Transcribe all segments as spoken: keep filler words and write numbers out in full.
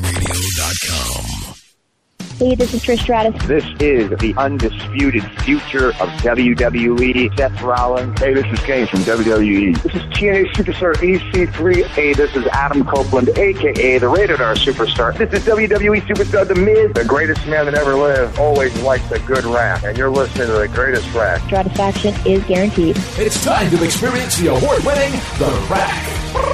radio dot com. Hey, this is Trish Stratus. This is the undisputed future of W W E, Seth Rollins. Hey, this is Kane from W W E. This is T N A Superstar E C three. Hey, this is Adam Copeland, a k a the Rated R Superstar. This is W W E Superstar The Miz. The greatest man that ever lived always liked a good rap, and you're listening to the greatest rap. Stratisfaction is guaranteed. It's time to experience the award-winning The Rack.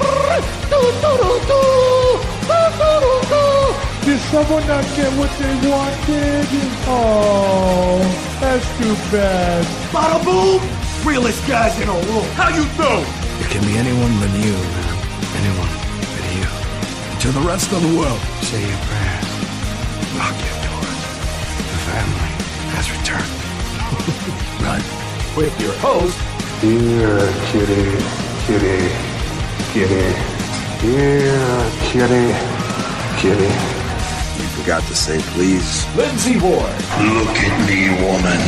Did someone not get what they wanted? Oh, that's too bad. Bada boom! Realest guys in a room. How you know? It can be anyone but you, man. Anyone but you. And to the rest of the world, say your prayers. Lock your doors. The family has returned. Run. With your host, Yeah, kitty, kitty, kitty. Yeah, kitty, kitty. You forgot to say please. Lindsay Ward. Look at me, woman.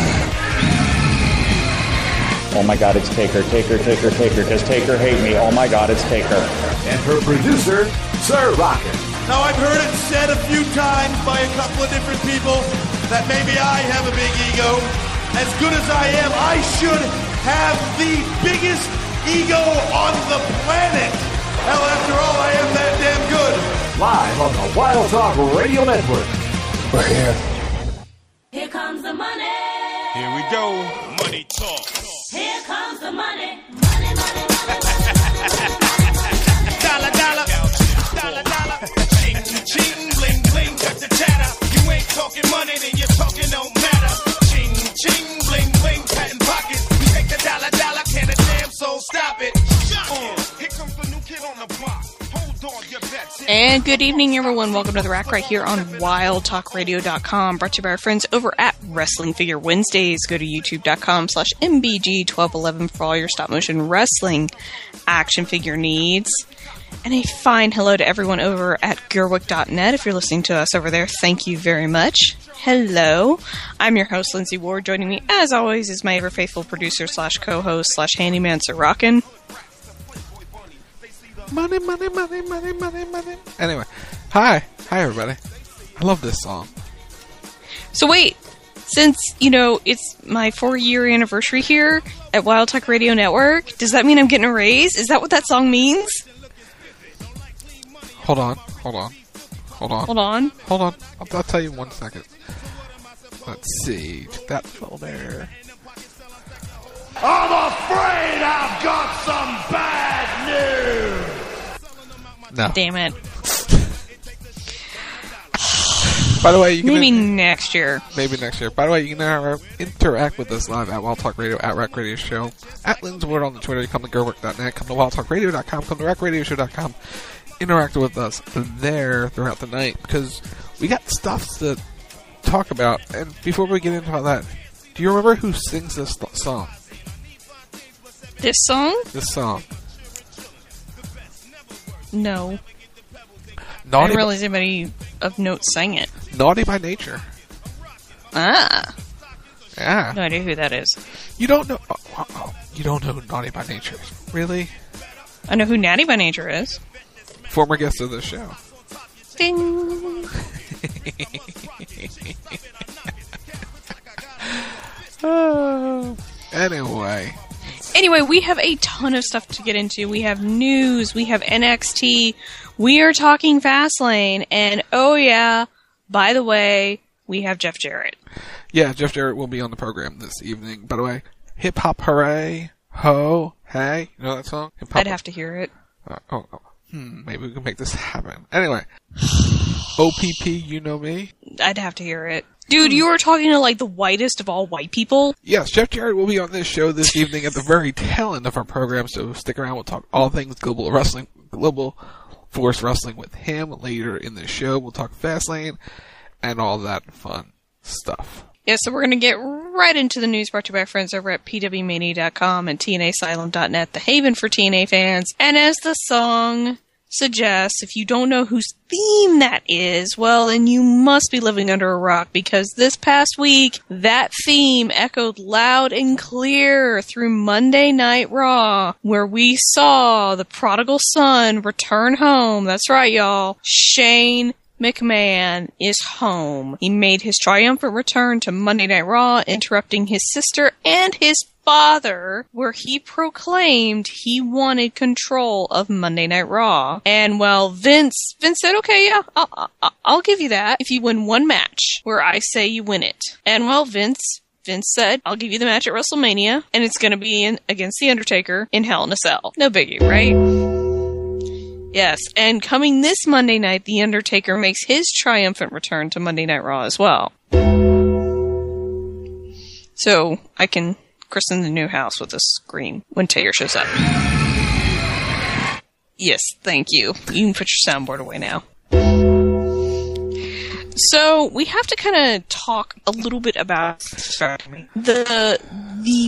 Oh my God, it's Taker, Taker, Taker, Taker. Does Taker hate me? Oh my God, it's Taker. And her producer, Sir Rocket. Now, I've heard it said a few times by a couple of different people that maybe I have a big ego. As good as I am, I should have the biggest ego on the planet. Hell, after all, I am that damn good. Live on the Wild Talk Radio Network. We're here. Here comes the money. Here we go. Money talk. Here comes the money. Money, money, money. Dollar, dollar. Dollar, dollar. Ching, ching, bling, bling. Cut the chatter. You ain't talking money, then your talking don't matter. Ching, ching, bling, bling. Patent pockets. We take the dollar, dollar. Can a damn soul stop it? Uh, here comes the new kid on the block. And good evening, everyone. Welcome to The Rack right here on wild talk radio dot com, brought to you by our friends over at Wrestling Figure Wednesdays. Go to youtube dot com slash M B G twelve eleven for all your stop motion wrestling action figure needs. And a fine hello to everyone over at Gerwick dot net. If you're listening to us over there, thank you very much. Hello. I'm your host, Lindsay Ward. Joining me, as always, is my ever-faithful producer slash co-host slash handyman, Sir Rockin'. Money, money, money, money, money, money. Anyway, hi. Hi, everybody. I love this song. So wait, since, you know, it's my four-year anniversary here at Wild Talk Radio Network, does that mean I'm getting a raise? Is that what that song means? Hold on, hold on, hold on. Hold on. Hold on. I'll, I'll tell you in one second. Let's see. That folder. I'm afraid I've got some bad news. No. Damn it. By the way, you can maybe in- next year. Maybe next year. By the way, you can uh, interact with us live at Wild Talk Radio, at Rack Radio Show, at Lindsay Ward on the Twitter. You come to Gerwick dot net, come to wild talk radio dot com, come to rack radio show dot com. Interact with us there throughout the night because we got stuff to talk about. And before we get into all that, do you remember who sings this th- song? This song? This song. No. Naughty I didn't realize anybody of note sang it. Naughty by Nature. Ah. Yeah. No idea who that is. You don't know... Oh, oh, oh, you don't know who Naughty by Nature is. Really? I know who Natty by Nature is. Former guest of the show. Ding. uh, anyway... Anyway, we have a ton of stuff to get into. We have news, we have N X T, we are talking Fastlane, and oh yeah, by the way, we have Jeff Jarrett. Yeah, Jeff Jarrett will be on the program this evening. By the way, Hip Hop Hooray, Ho, Hey, you know that song? Hip-hop. I'd have to hear it. Uh, oh, oh, hmm, maybe we can make this happen. Anyway, O P P, you know me? I'd have to hear it. Dude, you were talking to, like, the whitest of all white people? Yes, Jeff Jarrett will be on this show this evening at the very tail end of our program, so stick around. We'll talk all things global wrestling, global force wrestling with him later in the show. We'll talk Fastlane and all that fun stuff. Yeah, so we're going to get right into the news brought to you by our friends over at P W Mania dot com and T N A Asylum dot net, the haven for T N A fans. And as the song suggests, if you don't know whose theme that is, well, then you must be living under a rock, because this past week, that theme echoed loud and clear through Monday Night Raw, where we saw the prodigal son return home. That's right, y'all. Shane McMahon is home. He made his triumphant return to Monday Night Raw, interrupting his sister and his father, where he proclaimed he wanted control of Monday Night Raw. And well, Vince, Vince said, okay, yeah, I'll, I'll, I'll give you that if you win one match where I say you win it. And well, Vince, Vince said, I'll give you the match at WrestleMania, and it's going to be in, against The Undertaker in Hell in a Cell. No biggie, right? Yes, and coming this Monday night, The Undertaker makes his triumphant return to Monday Night Raw as well. So, I can christen the new house with a scream when Taker shows up. Yes, thank you. You can put your soundboard away now. So, we have to kind of talk a little bit about the the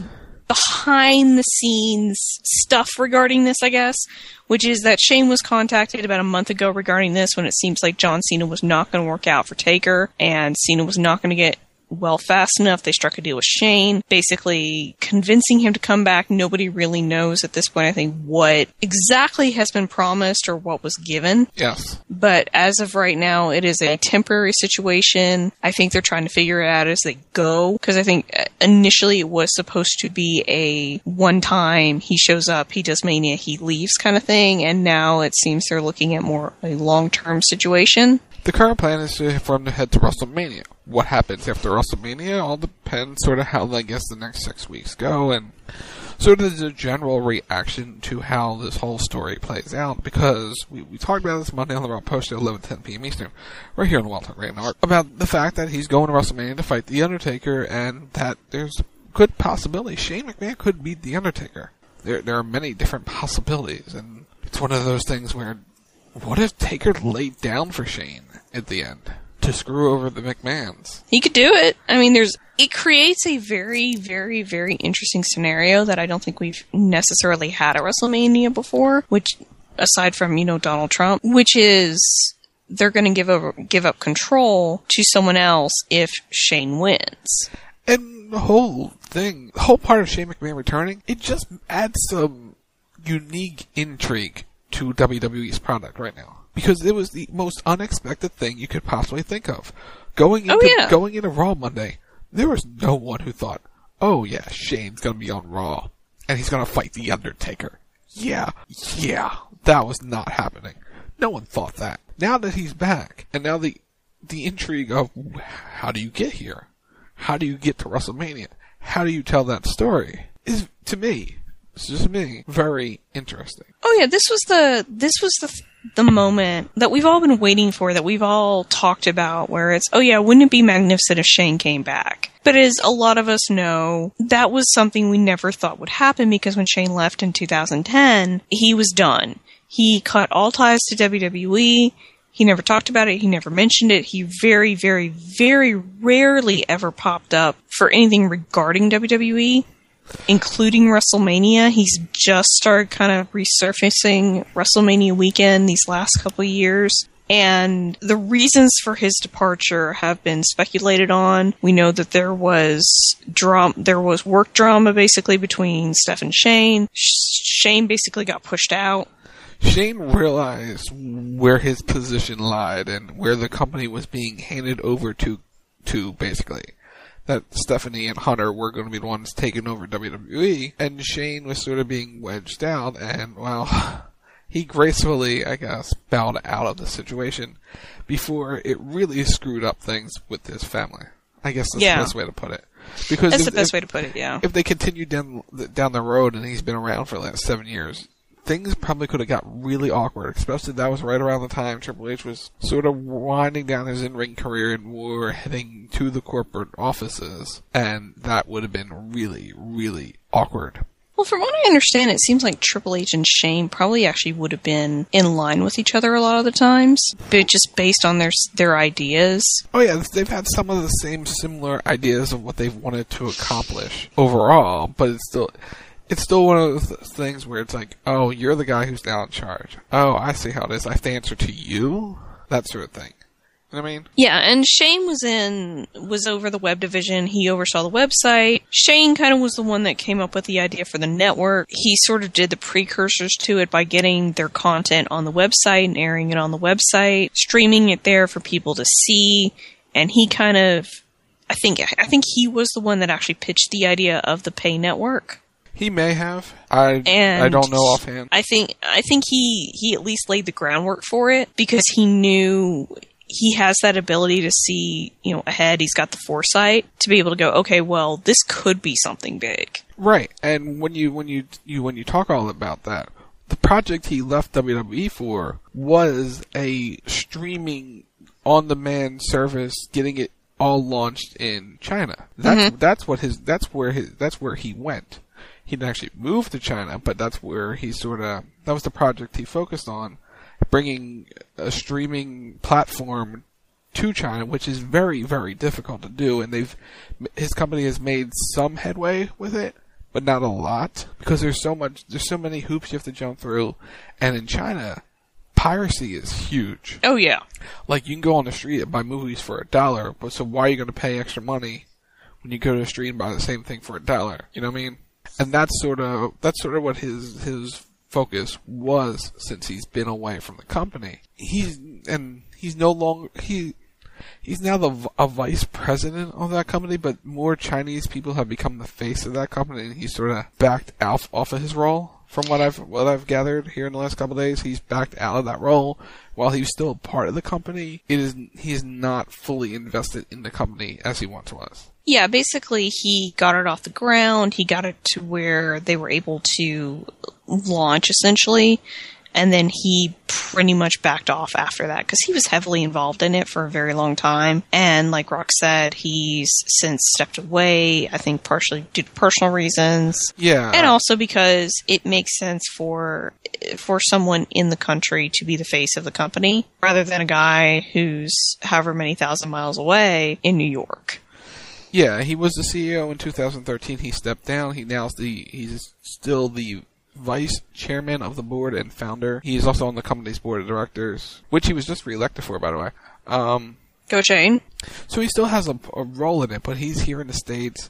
behind-the-scenes stuff regarding this, I guess, which is that Shane was contacted about a month ago regarding this when it seems like John Cena was not going to work out for Taker, and Cena was not going to get well fast enough. They struck a deal with Shane, basically convincing him to come back. Nobody really knows at this point, I think, what exactly has been promised or what was given. Yes. But as of right now, it is a temporary situation. I think they're trying to figure it out as they go, because I think initially it was supposed to be a one-time, he shows up, he does Mania, he leaves kind of thing, and now it seems they're looking at more a long-term situation. The current plan is for him to head to WrestleMania. What happens after WrestleMania all depends sort of how, I guess, the next six weeks go, and sort of the general reaction to how this whole story plays out, because we, we talked about this Monday on the Raw Post at eleven ten p.m. Eastern, right here on the Wild Talk Radio Network, about the fact that he's going to WrestleMania to fight The Undertaker, and that there's a good possibility Shane McMahon could beat The Undertaker. There, there are many different possibilities, and it's one of those things where, what if Taker laid down for Shane at the end to screw over the McMahons? He could do it. I mean, there's it creates a very, very, very interesting scenario that I don't think we've necessarily had at WrestleMania before, which, aside from, you know, Donald Trump, which is they're going to give over, give up control to someone else if Shane wins. And the whole thing, the whole part of Shane McMahon returning, it just adds some unique intrigue to W W E's product right now, because it was the most unexpected thing you could possibly think of. Going into oh, yeah. going into Raw Monday, there was no one who thought, "Oh yeah, Shane's gonna be on Raw and he's gonna fight The Undertaker." Yeah, yeah, that was not happening. No one thought that. Now that he's back, and now the the intrigue of how do you get here, how do you get to WrestleMania, how do you tell that story, is, to me, it's just me, very interesting. Oh yeah, this was the this was the the moment that we've all been waiting for, that we've all talked about, where it's, oh yeah, wouldn't it be magnificent if Shane came back? But as a lot of us know, that was something we never thought would happen, because when Shane left in two thousand ten, he was done. He cut all ties to W W E. He never talked about it. He never mentioned it. He very, very, very rarely ever popped up for anything regarding W W E, including WrestleMania. He's just started kind of resurfacing WrestleMania weekend these last couple of years. And the reasons for his departure have been speculated on. We know that there was drama, there was work drama basically between Steph and Shane. Shane basically got pushed out. Shane realized where his position lied and where the company was being handed over to, to basically. That Stephanie and Hunter were going to be the ones taking over W W E, and Shane was sort of being wedged out, and, well, he gracefully, I guess, bowed out of the situation before it really screwed up things with his family. I guess that's yeah. the best way to put it. Because that's if, the best if, way to put it, yeah. If they continued down, down the road and he's been around for the last seven years, things probably could have got really awkward, especially that was right around the time Triple H was sort of winding down his in-ring career and we were heading to the corporate offices, and that would have been really, really awkward. Well, from what I understand, it seems like Triple H and Shane probably actually would have been in line with each other a lot of the times, but just based on their their ideas. Oh yeah, they've had some of the same similar ideas of what they've wanted to accomplish overall, but it's still... It's still one of those things where it's like, oh, you're the guy who's now in charge. Oh, I see how it is. I have to answer to you? That sort of thing. You know what I mean? Yeah, and Shane was in, was over the web division. He oversaw the website. Shane kind of was the one that came up with the idea for the network. He sort of did the precursors to it by getting their content on the website and airing it on the website, streaming it there for people to see. And he kind of, I think, I think he was the one that actually pitched the idea of the pay network. He may have. I and I don't know offhand. I think I think he, he at least laid the groundwork for it because he knew he has that ability to see, you know, ahead. He's got the foresight to be able to go, okay, well, this could be something big. Right. And when you when you, you when you talk all about that, the project he left W W E for was a streaming on-demand service, getting it all launched in China. That's mm-hmm. that's what his that's where his that's where he went. He didn't actually move to China, but that's where he sort of, that was the project he focused on, bringing a streaming platform to China, which is very, very difficult to do, and they've, his company has made some headway with it, but not a lot, because there's so much, there's so many hoops you have to jump through, and in China, piracy is huge. Oh yeah. Like, you can go on the street and buy movies for a dollar, but so why are you going to pay extra money when you go to the street and buy the same thing for a dollar? You know what I mean? And that's sort of that's sort of what his his focus was since he's been away from the company. He's and he's no longer he he's now the a vice president of that company, but more Chinese people have become the face of that company, and he's sort of backed out off of his role. From what I've what I've gathered here in the last couple of days, he's backed out of that role. While he's still part of the company, it is he is not fully invested in the company as he once was. Yeah, basically he got it off the ground. He got it to where they were able to launch, essentially. And then he pretty much backed off after that because he was heavily involved in it for a very long time. And like Rock said, he's since stepped away, I think partially due to personal reasons. Yeah. And also because it makes sense for for someone in the country to be the face of the company rather than a guy who's however many thousand miles away in New York. Yeah, he was the C E O in two thousand thirteen. He stepped down. He now's the he's still the vice chairman of the board and founder. He's also on the company's board of directors, which he was just reelected for, by the way. Um, Go Shane. So he still has a, a role in it, but he's here in the States,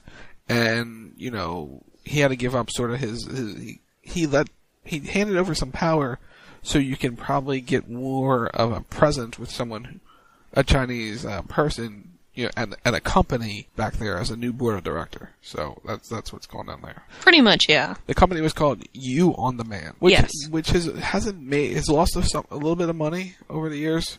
and you know he had to give up sort of his, his he, he let he handed over some power so you can probably get more of a presence with someone, a Chinese uh, person. You know, and, and a company back there as a new board of director. So that's that's what's going on there. Pretty much, yeah. The company was called You On Demand, which yes. which has hasn't made has lost a, some, a little bit of money over the years.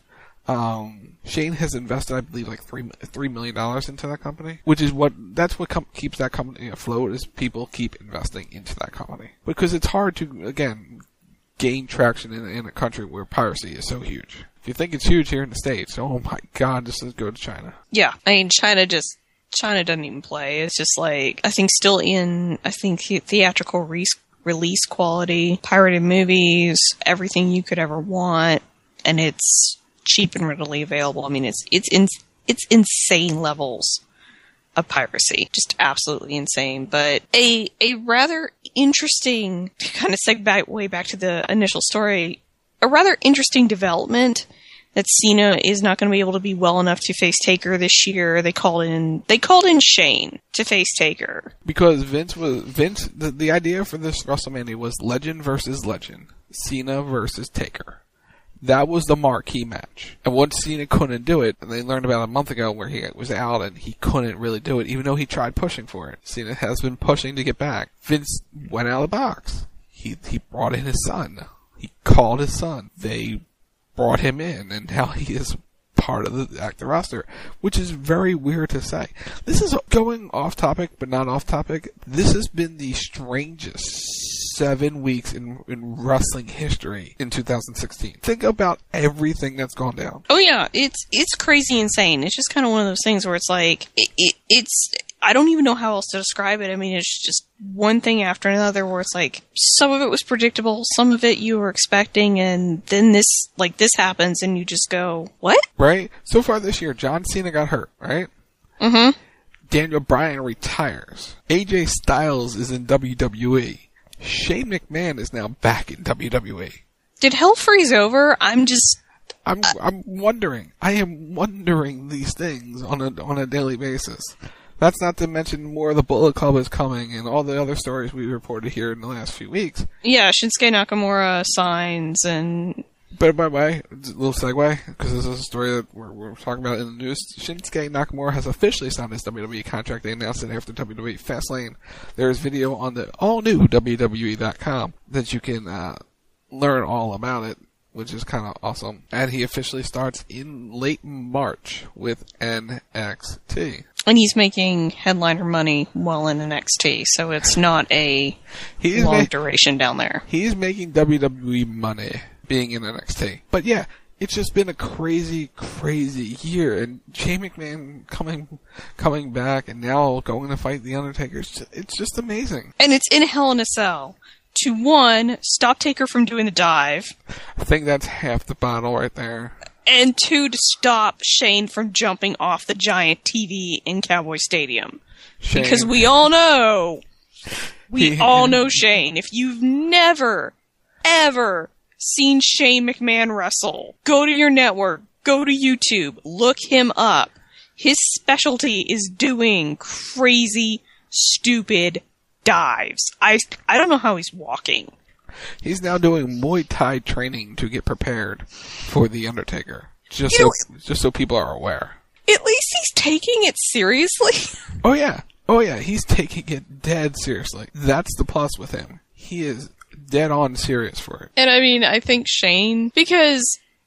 Um, Shane has invested, I believe, like three three million dollars into that company, which is what that's what com- keeps that company afloat. Is people keep investing into that company because it's hard to again gain traction in, in a country where piracy is so huge. If you think it's huge here in the States, oh my God, just let's go to China. Yeah, I mean, China just, China doesn't even play. It's just like, I think still in, I think theatrical re- release quality, pirated movies, everything you could ever want, and it's cheap and readily available. I mean, it's, it's, in, it's insane levels of piracy. Just absolutely insane. But a, a rather interesting, to kind of segue way back to the initial story, a rather interesting development that Cena is not going to be able to be well enough to face Taker this year. They called in they called in Shane to face Taker because Vince was Vince. The, the idea for this WrestleMania was legend versus legend, Cena versus Taker. That was the marquee match. And once Cena couldn't do it, and they learned about a month ago where he was out and he couldn't really do it, even though he tried pushing for it. Cena has been pushing to get back. Vince went out of the box. He he brought in his son. He called his son. They brought him in, and now he is part of the active roster, which is very weird to say. This is going off topic, but not off topic. This has been the strangest seven weeks in, in wrestling history in two thousand sixteen. Think about everything that's gone down. Oh yeah, it's it's crazy insane. It's just kind of one of those things where it's like, it, it, it's, I don't even know how else to describe it. I mean, it's just one thing after another where it's like, some of it was predictable, some of it you were expecting, and then this, like, this happens, and you just go, what? Right? So far this year, John Cena got hurt, right? Mm-hmm. Daniel Bryan retires. A J Styles is in W W E. Shane McMahon is now back in W W E. Did hell freeze over? I'm just... I'm I'm wondering. I am wondering these things on a on a daily basis. That's not to mention more of the Bullet Club is coming and all the other stories we reported here in the last few weeks. Yeah, Shinsuke Nakamura signs and... But by the way, a little segue, because this is a story that we're, we're talking about in the news. Shinsuke Nakamura has officially signed his W W E contract. They announced it after W W E Fastlane. There is video on the all-new W W E dot com that you can uh, learn all about it, which is kind of awesome. And he officially starts in late March with N X T. And he's making headliner money while in N X T, so it's not a long ma- duration down there. He's making W W E money being in N X T. But yeah, it's just been a crazy, crazy year. And Shane McMahon coming coming back and now going to fight The Undertaker. It's just, it's just amazing. And it's in Hell in a Cell. To one, stop Taker from doing the dive. I think that's half the battle right there. And two, to stop Shane from jumping off the giant T V in Cowboy Stadium. Shane. Because we all know, we he, all know Shane. If you've never, ever seen Shane McMahon wrestle, go to your network, go to YouTube, look him up. His specialty is doing crazy, stupid dives. I, I don't know how he's walking. He's now doing Muay Thai training to get prepared for The Undertaker. Just you so, know, just so people are aware. At least he's taking it seriously. Oh yeah. Oh yeah, he's taking it dead seriously. That's the plus with him. He is dead on serious for it. And I mean, I think Shane, because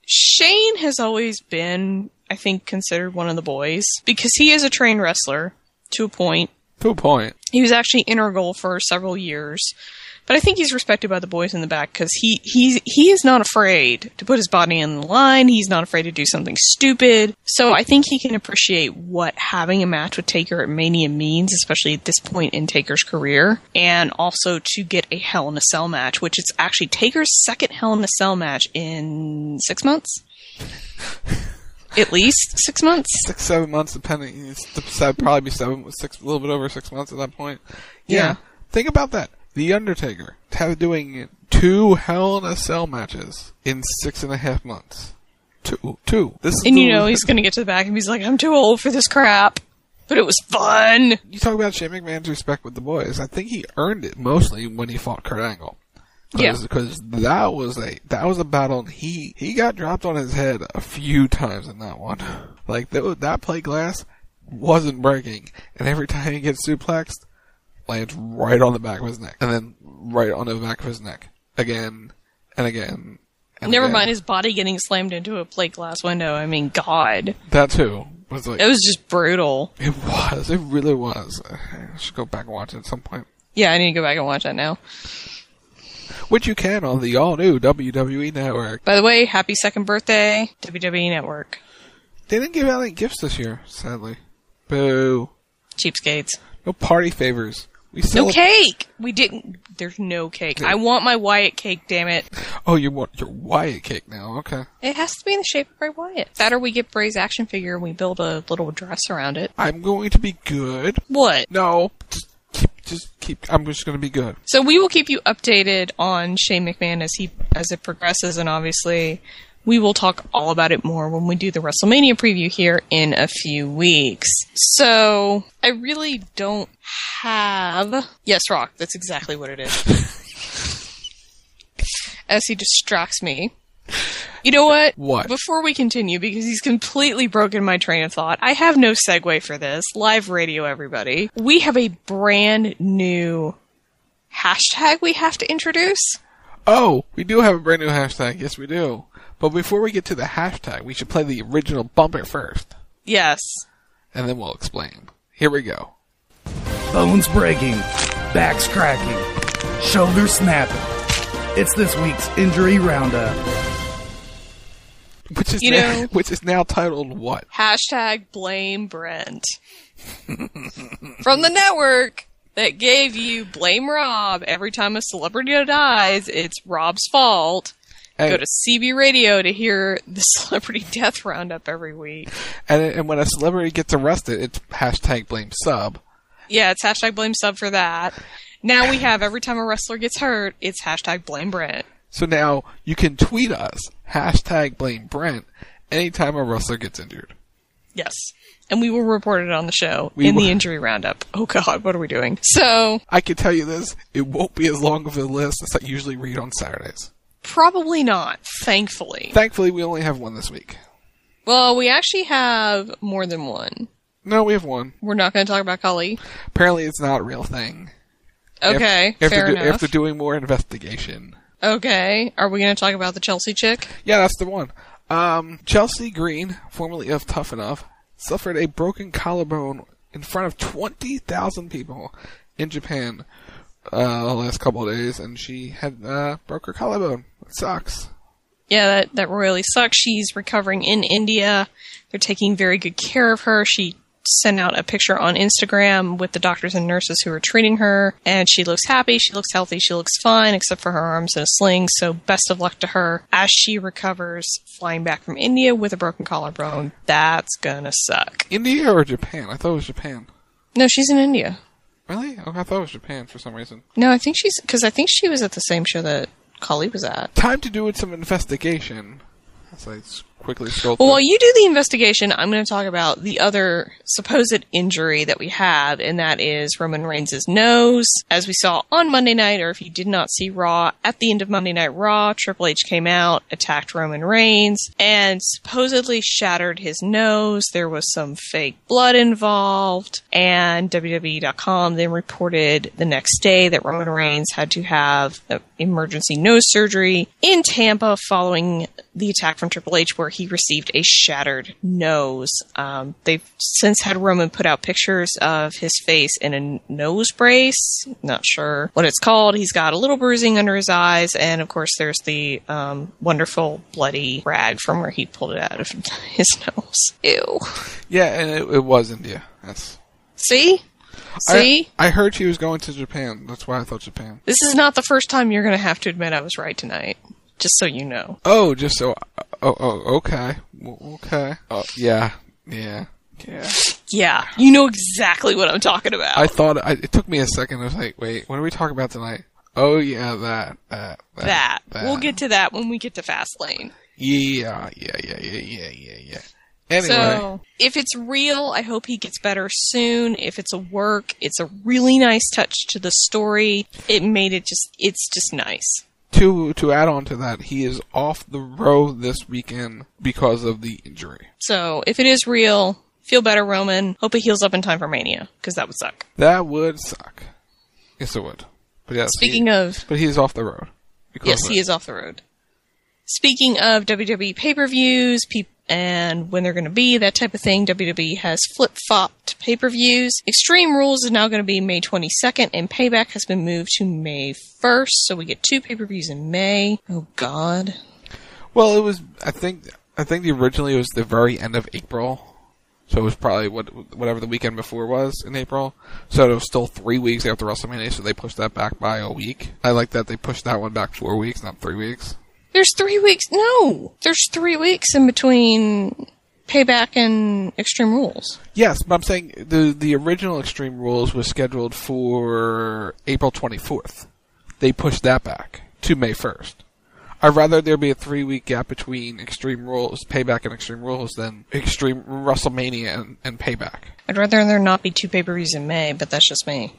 Shane has always been, I think, considered one of the boys, because he is a trained wrestler to a point. To a point. He was actually integral for several years. But I think he's respected by the boys in the back because he, he's, he is not afraid to put his body in the line. He's not afraid to do something stupid. So I think he can appreciate what having a match with Taker at Mania means, especially at this point in Taker's career. And also to get a Hell in a Cell match, which is actually Taker's second Hell in a Cell match in six months? At least six months? Six, seven months, depending. It's probably be seven, six, a little bit over six months at that point. Yeah. yeah. Think about that. The Undertaker have doing two Hell in a Cell matches in six and a half months. Two. Two. This is and you know he's going to get to the back and he's like, I'm too old for this crap. But it was fun. You talk about Shane McMahon's respect with the boys. I think he earned it mostly when he fought Kurt Angle. Cause, yeah. Because that was a that was a battle and he, he got dropped on his head a few times in that one. Like, that, that plate glass wasn't breaking. And every time he gets suplexed, lands right on the back of his neck, and then right on the back of his neck, again, and again, and Never again. mind his body getting slammed into a plate glass window. I mean, God. That too. Was like, it was just brutal. It was. It really was. I should go back and watch it at some point. Yeah, I need to go back and watch that now. Which you can on the all-new W W E Network. By the way, happy second birthday, W W E Network. They didn't give out any gifts this year, sadly. Boo. Cheapskates. No party favors. We no cake! We didn't. There's no cake. I want my Wyatt cake, damn it. Oh, you want your Wyatt cake now, okay. It has to be in the shape of Bray Wyatt. That or we get Bray's action figure and we build a little dress around it. I'm going to be good. What? No, just keep, just keep, I'm just going to be good. So we will keep you updated on Shane McMahon as he, as it progresses, and obviously we will talk all about it more when we do the WrestleMania preview here in a few weeks. So, I really don't have... Yes, Rock, that's exactly what it is. As he distracts me. You know what? What? Before we continue, because he's completely broken my train of thought, I have no segue for this. Live radio, everybody. We have a brand new hashtag we have to introduce. Oh, we do have a brand new hashtag. Yes, we do. But before we get to the hashtag, we should play the original bumper first. Yes. And then we'll explain. Here we go. Bones breaking, backs cracking, shoulders snapping. It's this week's injury roundup. Which is you now, know, which is now titled what? Hashtag blame Brent. From the network that gave you Blame Rob. Every time a celebrity dies, it's Rob's fault. Hey. Go to C B Radio to hear the Celebrity Death Roundup every week. And and when a celebrity gets arrested, it's hashtag blame sub. Yeah, it's hashtag blame sub for that. Now we have every time a wrestler gets hurt, it's hashtag blame Brent. So now you can tweet us, hashtag blame Brent, anytime a wrestler gets injured. Yes. And we will report it on the show We in will. the injury roundup. Oh, God, what are we doing? So, I can tell you this, it won't be as long of a list as I usually read on Saturdays. probably not, thankfully. Thankfully, we only have one this week. Well, we actually have more than one. No, we have one. We're not going to talk about Kali. Apparently, it's not a real thing. Okay, Af- fair after, do- enough. after doing more investigation. Okay, are we going to talk about the Chelsea chick? Yeah, that's the one. Um, Chelsea Green, formerly of Tough Enough, suffered a broken collarbone in front of twenty thousand people in Japan uh, the last couple of days, and she had uh, broke her collarbone. It sucks. Yeah, that, that really sucks. She's recovering in India. They're taking very good care of her. She sent out a picture on Instagram with the doctors and nurses who are treating her, and she looks happy, she looks healthy, she looks fine, except for her arms in a sling, so best of luck to her as she recovers flying back from India with a broken collarbone. That's gonna suck. India or Japan? I thought it was Japan. No, she's in India. Really? Oh, I thought it was Japan for some reason. No, I think she's, because I think she was at the same show that Kali was at. Time to do some investigation. As I s- quickly scroll Well, through. while you do the investigation, I'm going to talk about the other supposed injury that we have, and that is Roman Reigns' nose. As we saw on Monday night, or if you did not see Raw, at the end of Monday Night Raw, Triple H came out, attacked Roman Reigns, and supposedly shattered his nose. There was some fake blood involved, and W W E dot com then reported the next day that Roman Reigns had to have uh, emergency nose surgery in Tampa following the attack from Triple H, where he received a shattered nose. Um, they've since had Roman put out pictures of his face in a nose brace. Not sure what it's called. He's got a little bruising under his eyes, and of course there's the um, wonderful bloody rag from where he pulled it out of his nose. Ew. Yeah, and it, it was India. Yes. See? See? I, I heard she was going to Japan. That's why I thought Japan. This is not the first time you're going to have to admit I was right tonight. Just so you know. Oh, just so. Oh, oh, okay, Well, okay. Oh, yeah, yeah, yeah. Yeah, you know exactly what I'm talking about. I thought I, it took me a second. I was like, wait, what are we talking about tonight? Oh, yeah, that, that, that. That. that. We'll get to that when we get to Fastlane. Yeah, yeah, yeah, yeah, yeah, yeah, yeah. Anyway. So, if it's real, I hope he gets better soon. If it's a work, it's a really nice touch to the story. It made it just, it's just nice. To to add on to that, he is off the road this weekend because of the injury. So, if it is real, feel better, Roman. Hope he heals up in time for Mania, because that would suck. That would suck. Yes, it would. But yes, Speaking he, of... But he is off the road. Yes, he is off the road. Speaking of W W E pay-per-views, pe- and when they're going to be, that type of thing, W W E has flip-flopped pay-per-views. Extreme Rules is now going to be May twenty-second, and Payback has been moved to May first, so we get two pay-per-views in May. Oh, God. Well, it was, I think, I think the originally it was the very end of April. So it was probably what whatever the weekend before was in April. So it was still three weeks after WrestleMania, so they pushed that back by a week. I like that they pushed that one back four weeks, not three weeks. There's three weeks. No! There's three weeks in between Payback and Extreme Rules. Yes, but I'm saying the the original Extreme Rules was scheduled for April twenty-fourth. They pushed that back to May first. I'd rather there be a three-week gap between Extreme Rules, Payback and Extreme Rules than Extreme WrestleMania and, and Payback. I'd rather there not be two pay-per-views in May, but that's just me.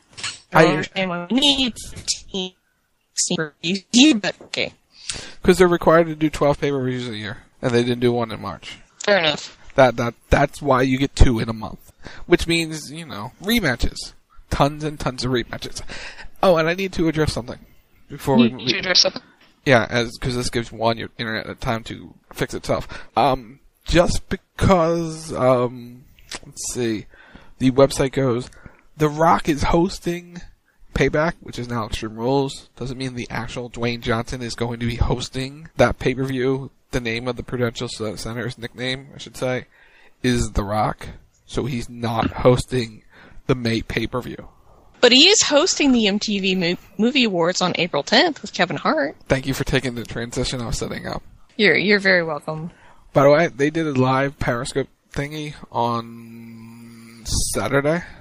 I don't understand why we need fifteen, sixteen pay-per-views, but okay. Because they're required to do twelve pay-per-views a year, and they didn't do one in March. Fair enough. That that That's why you get two in a month. Which means, you know, rematches. Tons and tons of rematches. Oh, and I need to address something. Before you we need to address something? Yeah, as because this gives one your internet a time to fix itself. Um, just because, um, let's see, the website goes, The Rock is hosting Payback, which is now Extreme Rules, doesn't mean the actual Dwayne Johnson is going to be hosting that pay-per-view. The name of the Prudential Center's nickname, I should say, is The Rock. So he's not hosting the May pay-per-view. But he is hosting the M T V Mo- Movie Awards on April tenth with Kevin Hart. Thank you for taking the transition I was setting up. You're you're very welcome. By the way, they did a live Periscope thingy on Saturday.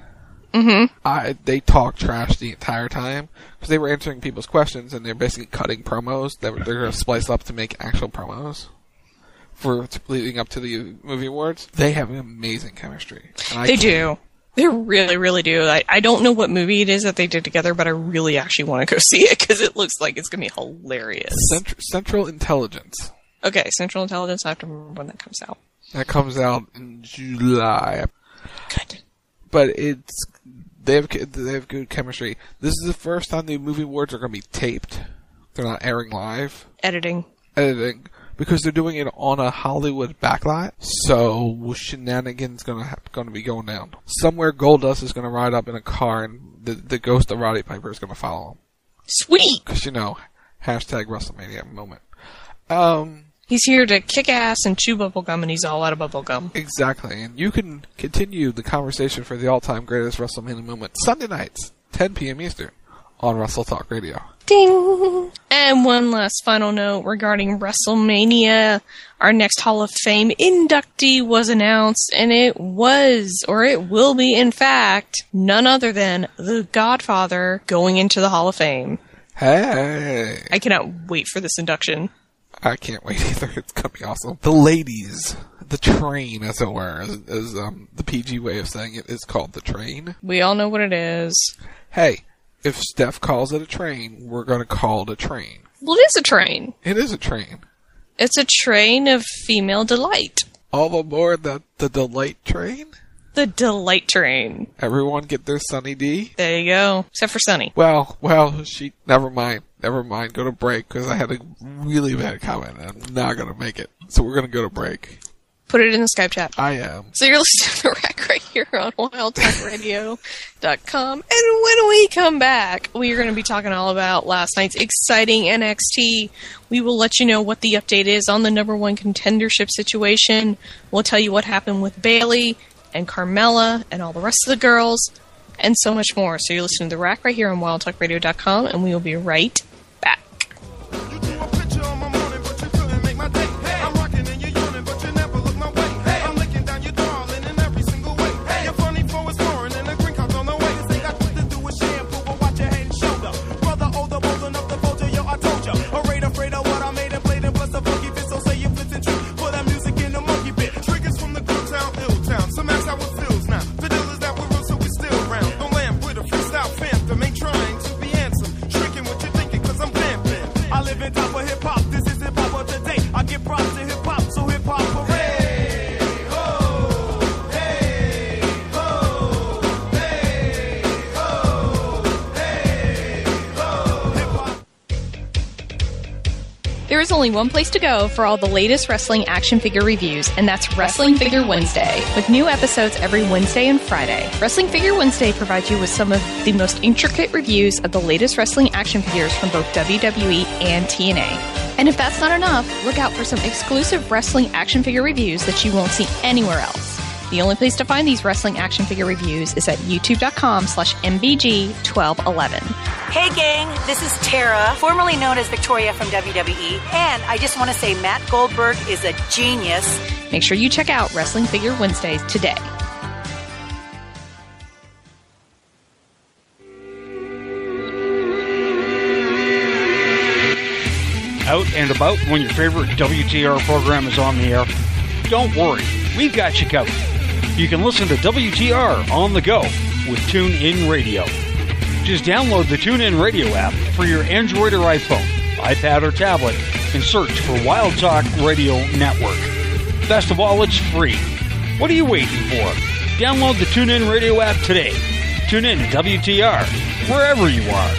Mm-hmm. I, they talked trash the entire time because they were answering people's questions and they're basically cutting promos that they're going to splice up to make actual promos for leading up to the movie awards. They have amazing chemistry. And I they do. They really, really do. I, I don't know what movie it is that they did together, but I really actually want to go see it because it looks like it's going to be hilarious. Cent- Central Intelligence. Okay, Central Intelligence. I have to remember when that comes out. That comes out in July. Good. But it's they have they have good chemistry. This is the first time the movie awards are going to be taped. They're not airing live. Editing. Editing. Because they're doing it on a Hollywood backlot, so shenanigans gonna ha- gonna be going down. Somewhere Goldust is gonna ride up in a car, and the the ghost of Roddy Piper is gonna follow him. Sweet. Because you know, hashtag WrestleMania moment. Um, he's here to kick ass and chew bubblegum, and he's all out of bubblegum. Exactly, and you can continue the conversation for the all-time greatest WrestleMania moment Sunday nights, ten p.m. Eastern, on Wrestle Talk Radio. Ding! And one last final note regarding WrestleMania. Our next Hall of Fame inductee was announced, and it was, or it will be, in fact, none other than The Godfather going into the Hall of Fame. Hey! I cannot wait for this induction. I can't wait either. It's gonna be awesome. The ladies, the train, as it were, is, is um, the P G way of saying it, is called the train. We all know what it is. Hey. If Steph calls it a train, we're going to call it a train. Well, it is a train. It is a train. It's a train of female delight. All aboard the, the Delight train? The Delight train. Everyone get their Sunny D? There you go. Except for Sunny. Well, well, she... Never mind. Never mind. Go to break, because I had a really bad comment, and I'm not going to make it. So we're going to go to break. Put it in the Skype chat. I am. So you're listening to the Rack right here on wild talk radio dot com. And when we come back, we are going to be talking all about last night's exciting N X T. We will let you know what the update is on the number one contendership situation. We'll tell you what happened with Bayley and Carmella and all the rest of the girls and so much more. So you're listening to the Rack right here on wild talk radio dot com, and we will be right back. There is only one place to go for all the latest wrestling action figure reviews, and that's Wrestling Figure Wednesday, with new episodes every Wednesday and Friday. Wrestling Figure Wednesday provides you with some of the most intricate reviews of the latest wrestling action figures from both W W E and T N A. And if that's not enough, look out for some exclusive wrestling action figure reviews that you won't see anywhere else. The only place to find these wrestling action figure reviews is at youtube.com slash mbg1211. Hey gang, this is Tara, formerly known as Victoria from W W E, and I just want to say Matt Goldberg is a genius. Make sure you check out Wrestling Figure Wednesdays today. Out and about when your favorite W T R program is on the air? Don't worry, we've got you covered. You can listen to W T R on the go with TuneIn Radio. Just download the TuneIn Radio app for your Android or iPhone, iPad or tablet, and search for Wild Talk Radio Network. Best of all, it's free. What are you waiting for? Download the TuneIn Radio app today. Tune in to W T R, wherever you are.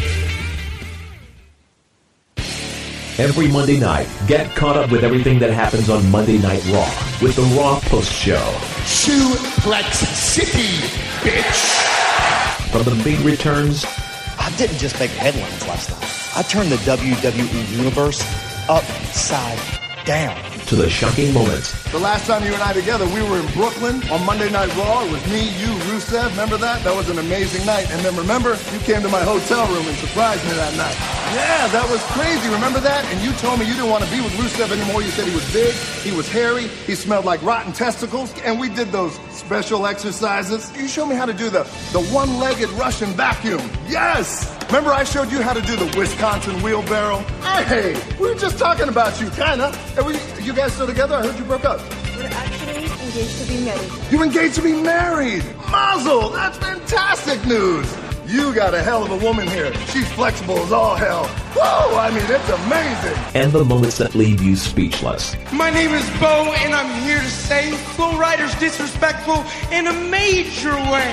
Every Monday night, get caught up with everything that happens on Monday Night Raw with the Raw Post Show. Suplex City, bitch! From the big returns... I didn't just make headlines last night. I turned the W W E Universe upside down. To the shocking moments. The last time you and I together, we were in Brooklyn on Monday Night Raw. It was me, you, Rusev. Remember that? That was an amazing night. And then remember, you came to my hotel room and surprised me that night. Yeah, that was crazy. Remember that? And you told me you didn't want to be with Rusev anymore. You said he was big, he was hairy, he smelled like rotten testicles, and we did those special exercises. You showed me how to do the, the one-legged Russian vacuum. Yes! Remember I showed you how to do the Wisconsin wheelbarrow? Hey, we were just talking about you, kinda. Are we, you guys still together? I heard you broke up. We're actually engaged to be married. You're engaged to be married! Mazel! That's fantastic news! You got a hell of a woman here. She's flexible as all hell. Whoa, I mean, it's amazing. And the moments that leave you speechless. My name is Bo, and I'm here to say Flow Rider's disrespectful in a major way.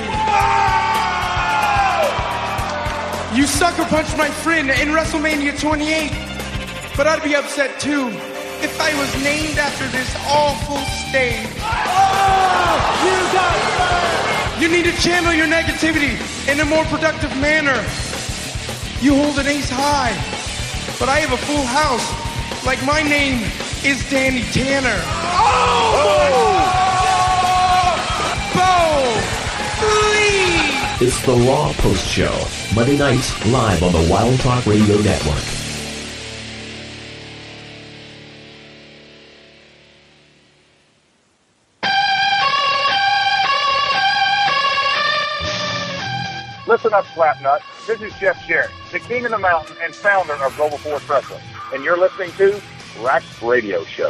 Oh! You sucker punched my friend in WrestleMania twenty-eight, but I'd be upset too if I was named after this awful stage. Oh! You got fired! You need to channel your negativity in a more productive manner. You hold an ace high, but I have a full house. Like my name is Danny Tanner. Oh! oh! Bo! Please! It's the Raw Post Show, Monday nights live on the Wild Talk Radio Network. Listen up, Slapnut. This is Jeff Jarrett, the king of the mountain and founder of Global Force Wrestling. And you're listening to Rack Radio Show.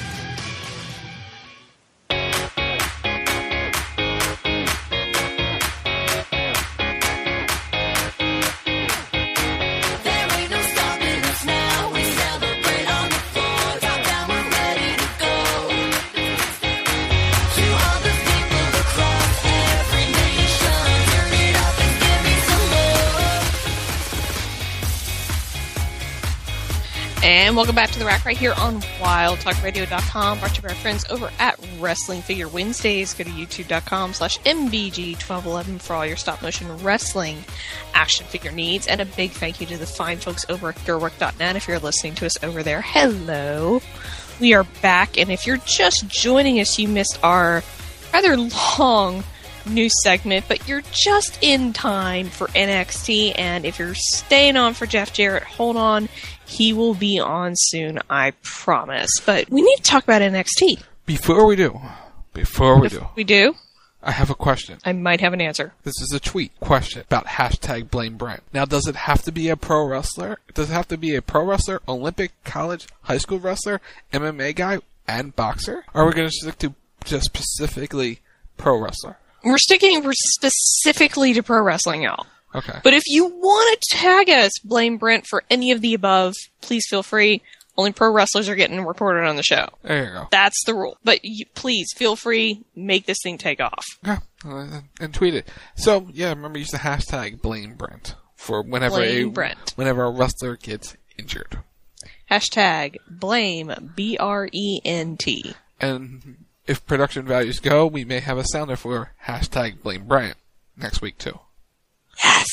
And welcome back to the Rack right here on Wild Talk Radio dot com, brought to you by our friends over at Wrestling Figure Wednesdays. Go to YouTube dot com slash M B G twelve eleven for all your stop motion wrestling action figure needs. And a big thank you to the fine folks over at Gearwork dot net if you're listening to us over there. Hello. We are back, and if you're just joining us, you missed our rather long news segment, but you're just in time for N X T, and if you're staying on for Jeff Jarrett, hold on. He will be on soon, I promise. But we need to talk about N X T. Before we do, before we If do, we do, I have a question. I might have an answer. This is a tweet question about hashtag blame Brent. Now, does it have to be a pro wrestler? Does it have to be a pro wrestler, Olympic, college, high school wrestler, M M A guy, and boxer? Or are we going to stick to just specifically pro wrestler? We're sticking specifically to pro wrestling, y'all. Okay. But if you want to tag us, blame Brent for any of the above, please feel free. Only pro wrestlers are getting reported on the show. There you go. That's the rule. But you, please feel free, make this thing take off. Yeah, uh, and tweet it. So yeah, remember use the hashtag blame Brent for whenever Blame a Brent. whenever a wrestler gets injured. Hashtag blame B R E N T. And if production values go, we may have a sounder for hashtag blame Brent next week too. Yes.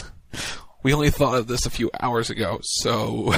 We only thought of this a few hours ago, so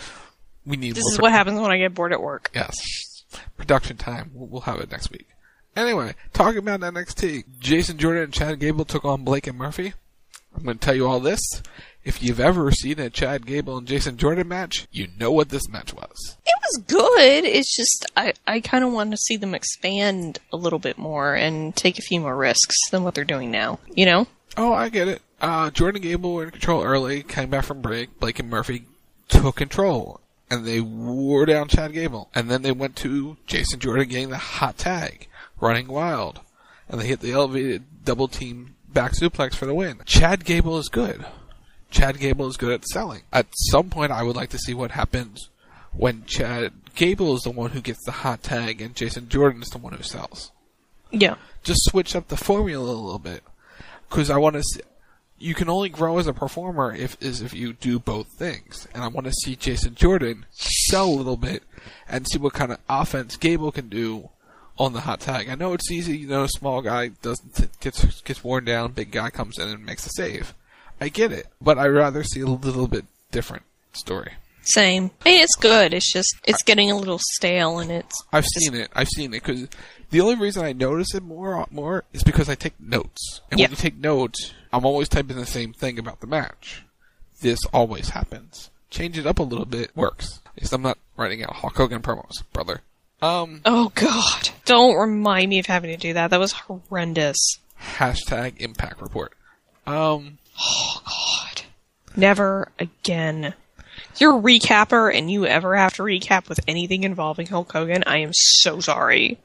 we need. This more is pro- what happens when I get bored at work. Yes, production time. We'll, we'll have it next week. Anyway, talking about N X T, Jason Jordan and Chad Gable took on Blake and Murphy. I'm going to tell you all this. If you've ever seen a Chad Gable and Jason Jordan match, you know what this match was. It was good. It's just I, I kind of want to see them expand a little bit more and take a few more risks than what they're doing now. You know? Oh, I get it. Uh, Jordan and Gable were in control early, came back from break. Blake and Murphy took control, and they wore down Chad Gable. And then they went to Jason Jordan getting the hot tag, running wild. And they hit the elevated double team back suplex for the win. Chad Gable is good. Chad Gable is good at selling. At some point, I would like to see what happens when Chad Gable is the one who gets the hot tag and Jason Jordan is the one who sells. Yeah. Just switch up the formula a little bit. Because I want to see... You can only grow as a performer if is if you do both things. And I want to see Jason Jordan sell a little bit and see what kind of offense Gable can do on the hot tag. I know it's easy, you know, small guy doesn't gets gets worn down, big guy comes in and makes a save. I get it, but I'd rather see a little bit different story. Same. Hey, it's good. It's just it's getting a little stale, and it's. I've just, seen it. I've seen it because the only reason I notice it more more is because I take notes, and yeah. when you take notes, I'm always typing the same thing about the match. This always happens. change it up a little bit works. At least I'm not writing out Hulk Hogan promos, brother. Um. Oh, God. Don't remind me of having to do that. That was horrendous. Hashtag Impact Report. Um. Oh, God. Never again. You're a recapper and you ever have to recap with anything involving Hulk Hogan, I am so sorry.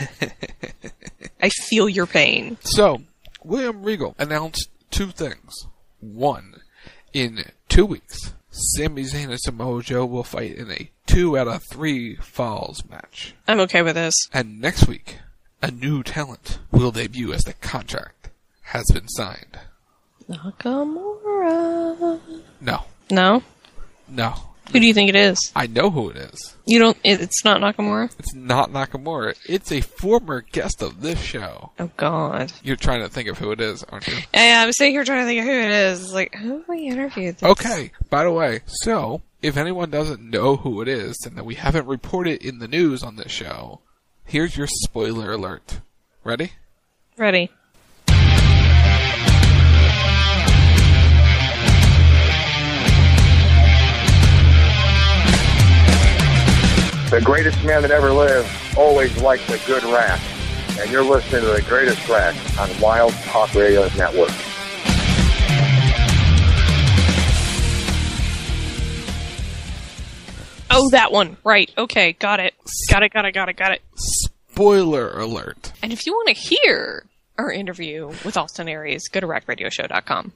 I feel your pain. So, William Regal announced two things. One, in two weeks, Sami Zayn and Samoa Joe will fight in a two out of three falls match. I'm okay with this. And next week, a new talent will debut as the contract has been signed. Nakamura. No. No? No. Who do you think it is? I know who it is. You don't, it, it's not Nakamura? It's not Nakamura. It's a former guest of this show. Oh, God. You're trying to think of who it is, aren't you? Yeah, I'm sitting here trying to think of who it is. It's like, who have we interviewed this? Okay, by the way, so, if anyone doesn't know who it is, and that we haven't reported in the news on this show, here's your spoiler alert. Ready? Ready. The greatest man that ever lived always liked a good rap. And you're listening to the greatest rap on Wild Talk Radio Network. Oh, that one. Right. Okay. Got it. Got it, got it, got it, got it. Spoiler alert. And if you want to hear our interview with Austin Aries, go to rack radio show dot com.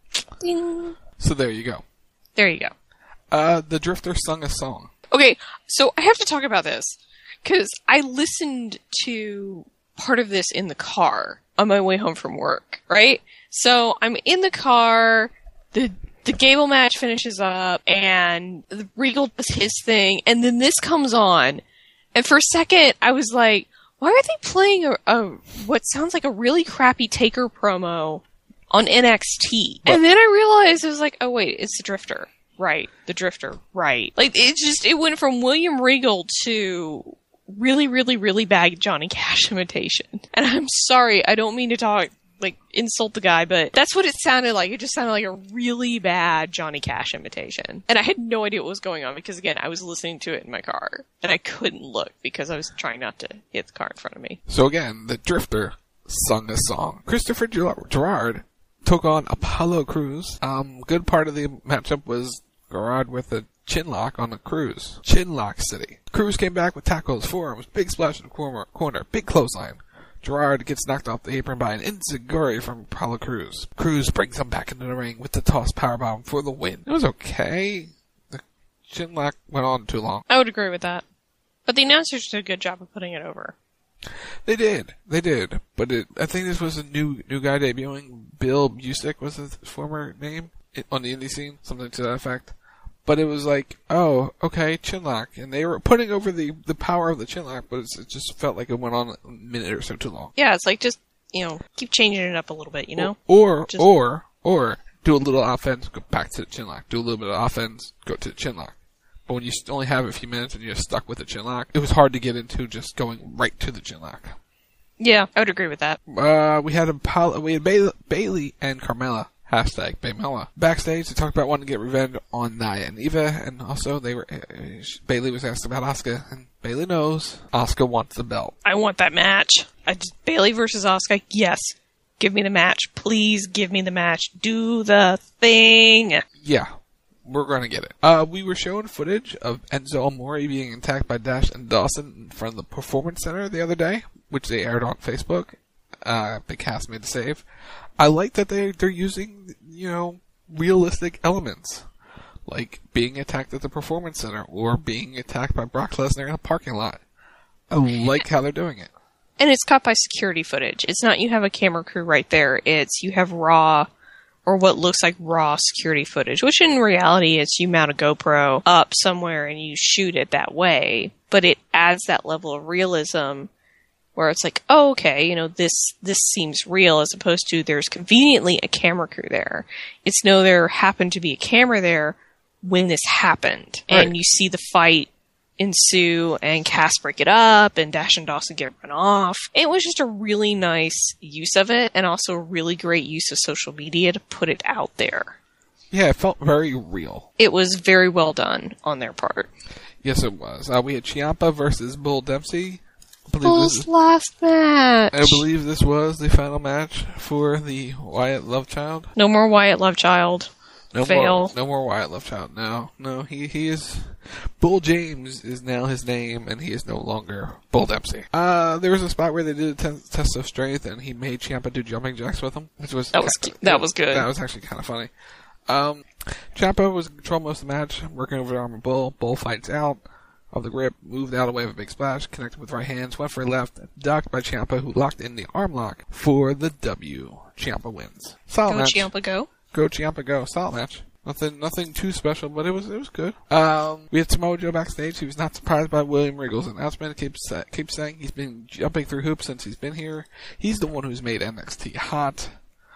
Ding. So there you go. There you go. Uh, the Drifter sung a song. Okay, so I have to talk about this, because I listened to part of this in the car on my way home from work, right? So I'm in the car, the the Gable match finishes up, and Regal does his thing, and then this comes on, and for a second I was like, why are they playing a, a what sounds like a really crappy Taker promo on N X T? But, and then I realized, I was like, oh wait, it's the Drifter. Right, the Drifter, right. Like, it just, it went from William Regal to really, really, really bad Johnny Cash imitation. And I'm sorry, I don't mean to talk, like, insult the guy, but that's what it sounded like. It just sounded like a really bad Johnny Cash imitation. And I had no idea what was going on, because again, I was listening to it in my car. And I couldn't look, because I was trying not to hit the car in front of me. So again, the Drifter sung a song. Christopher Gerard took on Apollo Crews. Um, good part of the matchup was Gerard with a chinlock on the Crews. Chinlock City. Crews came back with tackles, forearms, big splash in the corner, corner, big clothesline. Gerard gets knocked off the apron by an enziguri from Apollo Crews. Crews brings him back into the ring with the toss powerbomb for the win. It was okay. The chinlock went on too long. I would agree with that. But the announcers did a good job of putting it over. They did. They did. But it, I think this was a new new guy debuting. Bill Busick was his former name on the indie scene. Something to that effect. But it was like, oh, okay, chinlock. And they were putting over the, the power of the chinlock, but it's, it just felt like it went on a minute or so too long. Yeah, it's like just, you know, keep changing it up a little bit, you know? Or, just... or, or, do a little offense, go back to the chinlock. Do a little bit of offense, go to the chinlock. But when you only have a few minutes and you're stuck with the chinlock, it was hard to get into just going right to the chinlock. Yeah, I would agree with that. Uh, we had a, we had Bayley, Bayley and Carmella. Hashtag Baymella. Backstage, they talked about wanting to get revenge on Nia and Eva, and also they were, uh, Bayley was asked about Asuka, and Bayley knows Asuka wants the belt. I want that match. I just, Bayley versus Asuka, yes. Give me the match. Please give me the match. Do the thing. Yeah. We're gonna get it. Uh, we were showing footage of Enzo Amore being attacked by Dash and Dawson in front of the Performance Center the other day, which they aired on Facebook. Uh, the cast made the save. I like that they, they're using, you know, realistic elements. Like being attacked at the Performance Center or being attacked by Brock Lesnar in a parking lot. I like how they're doing it. And it's caught by security footage. It's not you have a camera crew right there. It's you have raw, or what looks like raw security footage, which in reality is you mount a GoPro up somewhere and you shoot it that way. But it adds that level of realism where it's like, oh, okay, you know, this this seems real, as opposed to there's conveniently a camera crew there. It's no, there happened to be a camera there when this happened. Right. And you see the fight ensue, and Cass break it up, and Dash and Dawson get run off. It was just a really nice use of it, and also a really great use of social media to put it out there. Yeah, it felt very real. It was very well done on their part. Yes, it was. Uh, we had Ciampa versus Bull Dempsey. I believe Bull's this is, last match. I believe this was the final match for the Wyatt Lovechild. No more Wyatt Lovechild. No Fail. more, no more Wyatt Lovechild. No, no, he he is Bull James is now his name, and he is no longer Bull Dempsey. Uh, there was a spot where they did a te- test of strength, and he made Ciampa do jumping jacks with him, which was that was kinda, that was good. That was actually kind of funny. Um, Ciampa was in control most of the match, working over the arm of Bull. Bull fights out of the grip, moved out away of a big splash, connected with right hands, went for a left, ducked by Ciampa, who locked in the arm lock for the W. Ciampa wins. Solid Go match. Ciampa, go. Go Ciampa, go. Solid match. Nothing, nothing too special, but it was, it was good. Um, we had Samoa Joe backstage. He was not surprised by William Regal's announcement. Keeps, keeps saying he's been jumping through hoops since he's been here. He's the one who's made N X T hot.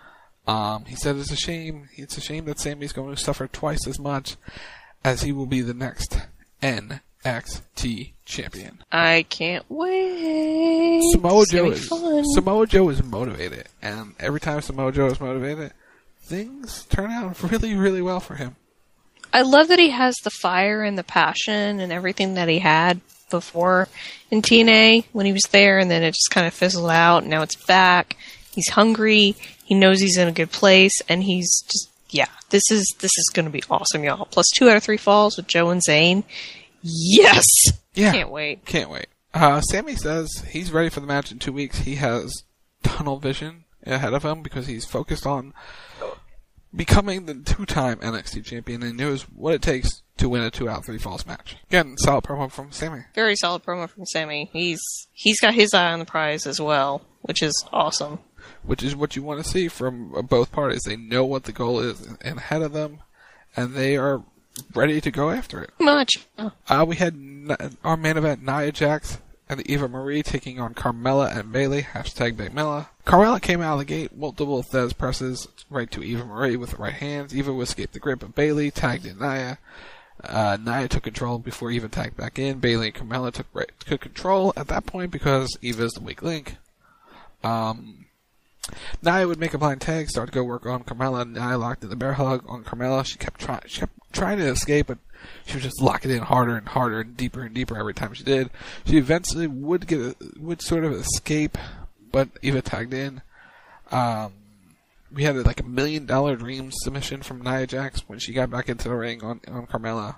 Um, he said it's a shame. It's a shame that Sammy's going to suffer twice as much as he will be the next N X T champion. I can't wait. Samoa It's Joe gonna be is fun. Samoa Joe is motivated, and every time Samoa Joe is motivated, things turn out really, really well for him. I love that he has the fire and the passion and everything that he had before in T N A when he was there, and then it just kind of fizzled out, and now it's back. He's hungry. He knows he's in a good place, and he's just, yeah, this is this is going to be awesome, y'all. Plus two out of three falls with Joe and Zayn. Yes! Yeah. Can't wait. Can't wait. Uh, Sammy says he's ready for the match in two weeks. He has tunnel vision ahead of him because he's focused on becoming the two-time N X T champion and knows what it takes to win a two out of three falls match. Again, solid promo from Sammy. Very solid promo from Sammy. He's he's got his eye on the prize as well, which is awesome. Which is what you want to see from both parties. They know what the goal is and ahead of them, and they are ready to go after it. Much. Oh. Uh, we had N- our main event, Nia Jax and Eva Marie taking on Carmella and Bayley. Hashtag Big Mella. Carmella came out of the gate, multiple Thez presses right to Eva Marie with the right hands. Eva would escape the grip of Bayley, tagged in Nia. Uh, Nia took control before Eva tagged back in. Bayley and Carmella took, right, took control at that point because Eva's the weak link. Um... Nia would make a blind tag, start to go work on Carmella. Nia locked in the bear hug on Carmella. She kept trying, she kept trying to escape, but she was just locking in harder and harder and deeper and deeper every time she did. She eventually would get, a, would sort of escape, but Eva tagged in. Um, we had a, like a million dollar dream submission from Nia Jax when she got back into the ring on on Carmella.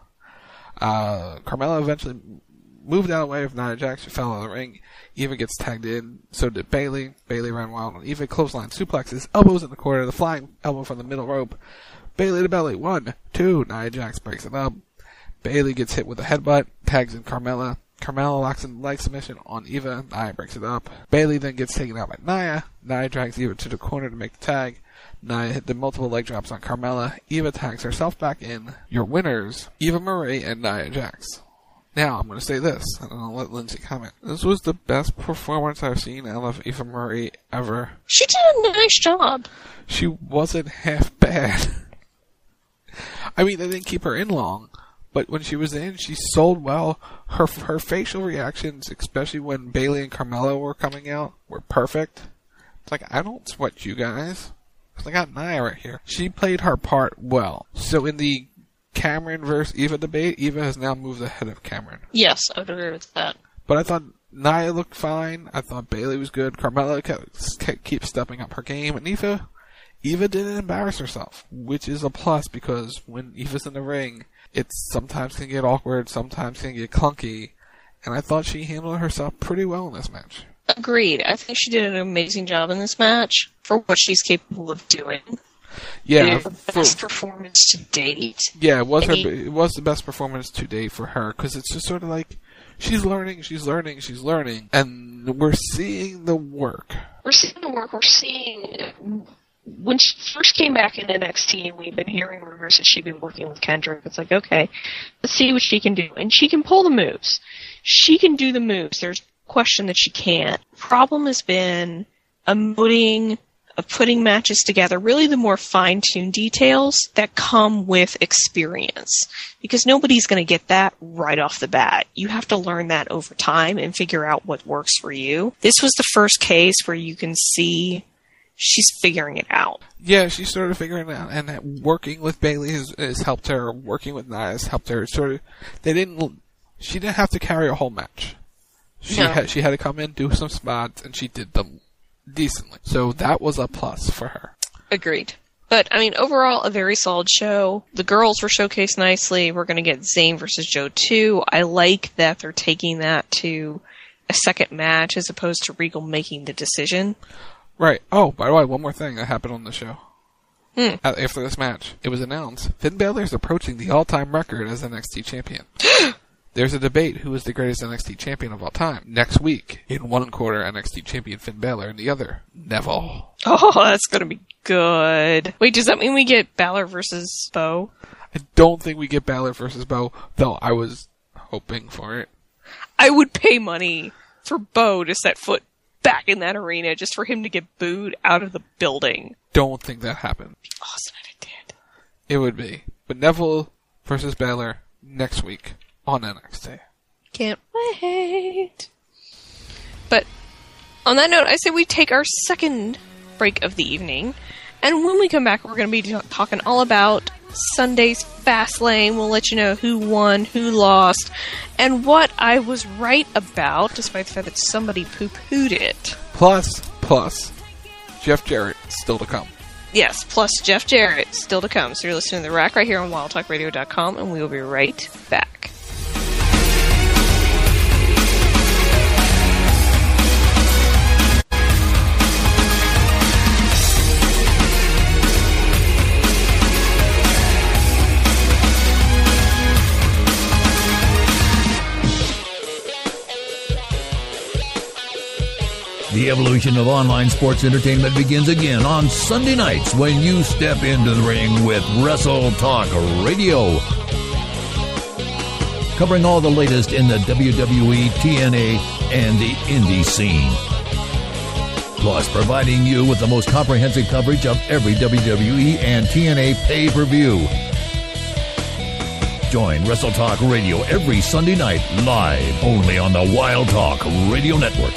Uh, Carmella eventually moved out of the way of Nia Jax. She fell out of the ring. Eva gets tagged in. So did Bayley. Bayley ran wild on Eva. Clothesline suplexes. Elbows in the corner. The flying elbow from the middle rope. Bayley to belly. One, two. Nia Jax breaks it up. Bayley gets hit with a headbutt. Tags in Carmella. Carmella locks in leg submission on Eva. Nia breaks it up. Bayley then gets taken out by Nia. Nia drags Eva to the corner to make the tag. Nia hit the multiple leg drops on Carmella. Eva tags herself back in. Your winners, Eva Marie and Nia Jax. Now, I'm going to say this, and I'll let Lindsay comment. This was the best performance I've seen out of Eva Marie ever. She did a nice job. She wasn't half bad. I mean, they didn't keep her in long, but when she was in, she sold well. Her her facial reactions, especially when Bayley and Carmella were coming out, were perfect. It's like, I don't sweat you guys. I got Nia right here. She played her part well. So in the Cameron versus Eva debate, Eva has now moved ahead of Cameron. Yes, I would agree with that. But I thought Nia looked fine. I thought Bayley was good. Carmella kept, kept keep stepping up her game, and Eva, Eva didn't embarrass herself, which is a plus because when Eva's in the ring, it sometimes can get awkward, sometimes can get clunky, and I thought she handled herself pretty well in this match. Agreed. I think she did an amazing job in this match for what she's capable of doing. Yeah, the best for, performance to date. Yeah, it was her. He, it was the best performance to date for her because it's just sort of like she's learning, she's learning, she's learning, and we're seeing the work. We're seeing the work. We're seeing when she first came back in N X T, and we've been hearing rumors that she'd been working with Kendrick. It's like, okay, let's see what she can do, and she can pull the moves. She can do the moves. There's no question that she can't. Problem has been emoting. Of putting matches together, really the more fine-tuned details that come with experience. Because nobody's going to get that right off the bat. You have to learn that over time and figure out what works for you. This was the first case where you can see she's figuring it out. Yeah, she's sort of figuring it out, and that working with Bayley has, has helped her. Working with Nia has helped her. Sort of, they didn't. She didn't have to carry a whole match. She No. had she had to come in, do some spots, and she did them decently. So that was a plus for her. Agreed. But, I mean, overall, a very solid show. The girls were showcased nicely. We're going to get Zayn versus Joe two. I like that they're taking that to a second match as opposed to Regal making the decision. Right. Oh, by the way, one more thing that happened on the show. Hmm. After this match, it was announced Finn Balor is approaching the all-time record as N X T champion. There's a debate who is the greatest N X T champion of all time. Next week, in one quarter, N X T champion Finn Balor, and the other, Neville. Oh, that's going to be good. Wait, does that mean we get Balor versus Bo? I don't think we get Balor versus Bo, though I was hoping for it. I would pay money for Bo to set foot back in that arena just for him to get booed out of the building. Don't think that happened. Awesome if it did. It would be. But Neville versus Balor next week on N X T. Can't wait. But on that note, I say we take our second break of the evening. And when we come back, we're going to be t- talking all about Sunday's Fastlane. We'll let you know who won, who lost, and what I was right about, despite the fact that somebody poo-pooed it. Plus, plus, Jeff Jarrett still to come. Yes, plus Jeff Jarrett still to come. So you're listening to The Rack right here on wild talk radio dot com, and we will be right back. The evolution of online sports entertainment begins again on Sunday nights when you step into the ring with Wrestle Talk Radio. Covering all the latest in the W W E, T N A, and the indie scene. Plus, providing you with the most comprehensive coverage of every W W E and T N A pay-per-view. Join Wrestle Talk Radio every Sunday night live only on the Wild Talk Radio Network.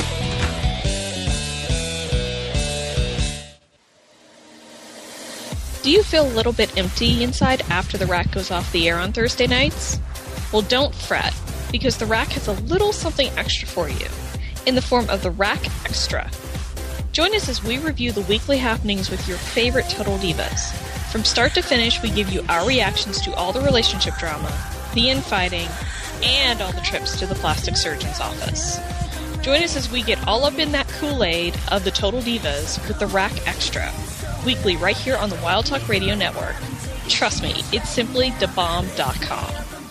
Do you feel a little bit empty inside after The Rack goes off the air on Thursday nights? Well, don't fret, because The Rack has a little something extra for you, in the form of The Rack Extra. Join us as we review the weekly happenings with your favorite Total Divas. From start to finish, we give you our reactions to all the relationship drama, the infighting, and all the trips to the plastic surgeon's office. Join us as we get all up in that Kool-Aid of the Total Divas with The Rack Extra. Weekly right here on the Wild Talk Radio Network. Trust me, it's simply da bomb dot com.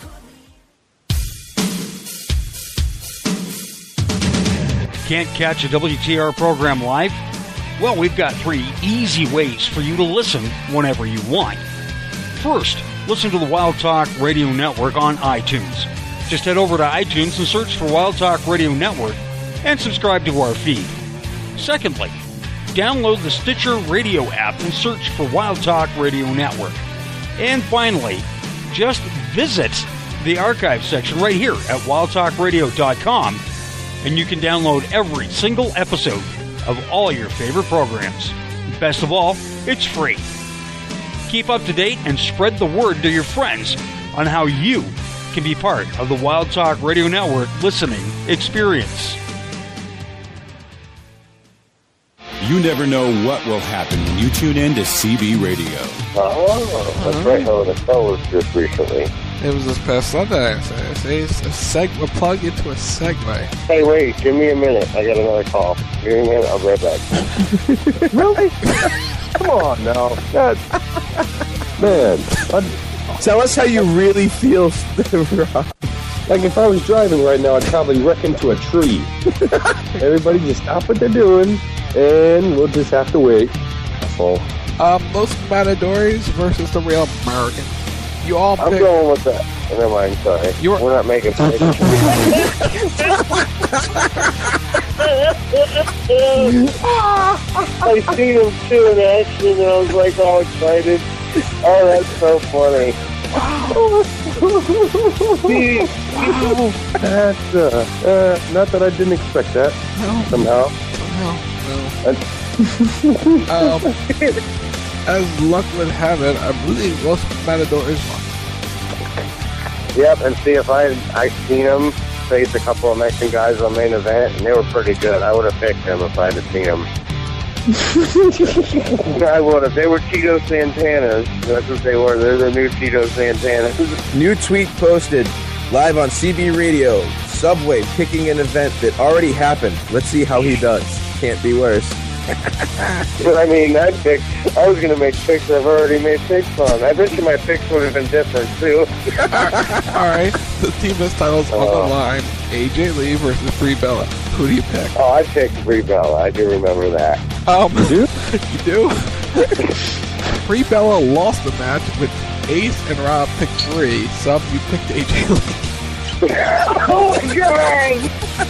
Can't catch a W T R program live? Well, we've got three easy ways for you to listen whenever you want. First, listen to the Wild Talk Radio Network on iTunes. Just head over to iTunes and search for Wild Talk Radio Network and subscribe to our feed. Secondly, download the Stitcher Radio app and search for Wild Talk Radio Network. And finally, just visit the archive section right here at wild talk radio dot com, and you can download every single episode of all your favorite programs. Best of all, it's free. Keep up to date and spread the word to your friends on how you can be part of the Wild Talk Radio Network listening experience. You never know what will happen when you tune in to C B Radio. Oh, that's right. Oh, the show was just recently. It was this past Sunday. So it's a, seg- a plug into a segue. Hey, wait, give me a minute. I got another call. Give me a minute. I'll be right back. Really? Come on now. That, man, I'd, tell us how you really feel, Rob. Like if I was driving right now, I'd probably wreck into a tree. Everybody just stop what they're doing, and we'll just have to wait. So, um, Los Matadores versus the Real American. You all I'm pick... going with that. Never mind, sorry. You're... We're not making I seen him too in action, and I was like all excited. Oh, that's so funny. Wow. That's, uh, uh, not that I didn't expect that. No. Somehow. No, no. And um, as luck would have it, I believe Los Matador is one. Yep, and see if I I seen him face a couple of Mexican guys on main event, and they were pretty good. I would have picked them if I'd have seen them. I would have. They were Tito Santanas. That's what they were. They're the new Tito Santanas. New tweet posted live on C B Radio. Subway picking an event that already happened. Let's see how he does. Can't be worse. But I mean, I picked. I was going to make picks I've already made picks on. I bet you my picks would have been different too. All right, the team list titles on Uh, the line: A J Lee versus Brie Bella. Who do you pick? Oh, I picked Brie Bella. I do remember that. Um, you do? You do? Brie Bella lost the match, but Ace and Rob picked Brie. Sub, you picked A J Lee. Oh my god!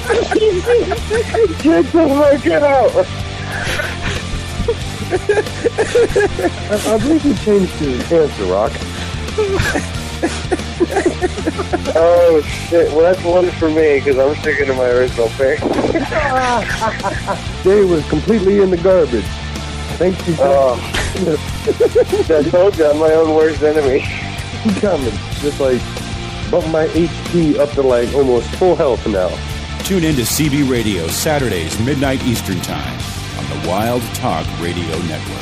Get the fuck out! I, I believe he changed his answer, Rock. Oh shit! Well, that's one for me because I'm sticking to my original pick. Jay was completely in the garbage. Thank you. Oh. I told you I'm my own worst enemy. I'm coming. Just like bump my H P up to like almost full health now. Tune in to C B Radio Saturdays, midnight Eastern Time on the Wild Talk Radio Network.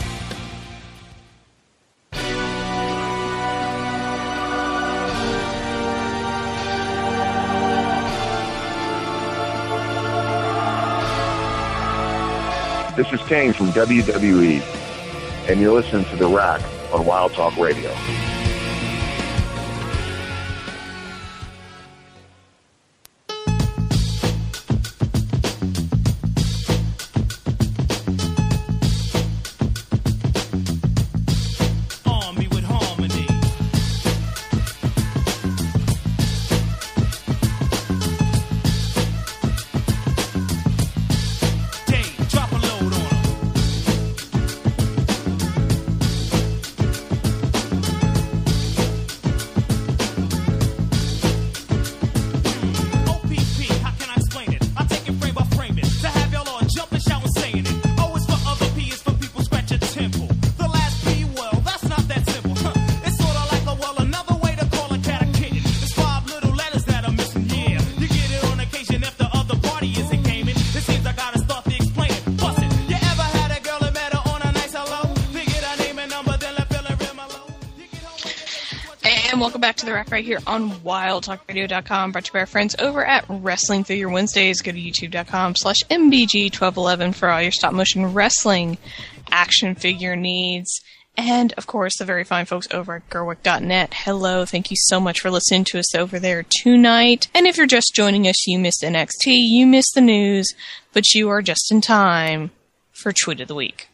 This is Kane from W W E, and you're listening to The Rack on Wild Talk Radio. Welcome back to The Rack right here on wild talk radio dot com. Brought to you by our friends over at Wrestling Figure Wednesdays. Go to youtube dot com slash M B G twelve eleven for all your stop motion wrestling action figure needs. And, of course, the very fine folks over at Gerwick dot net. Hello, thank you so much for listening to us over there tonight. And if you're just joining us, you missed N X T, you missed the news, but you are just in time for Tweet of the Week.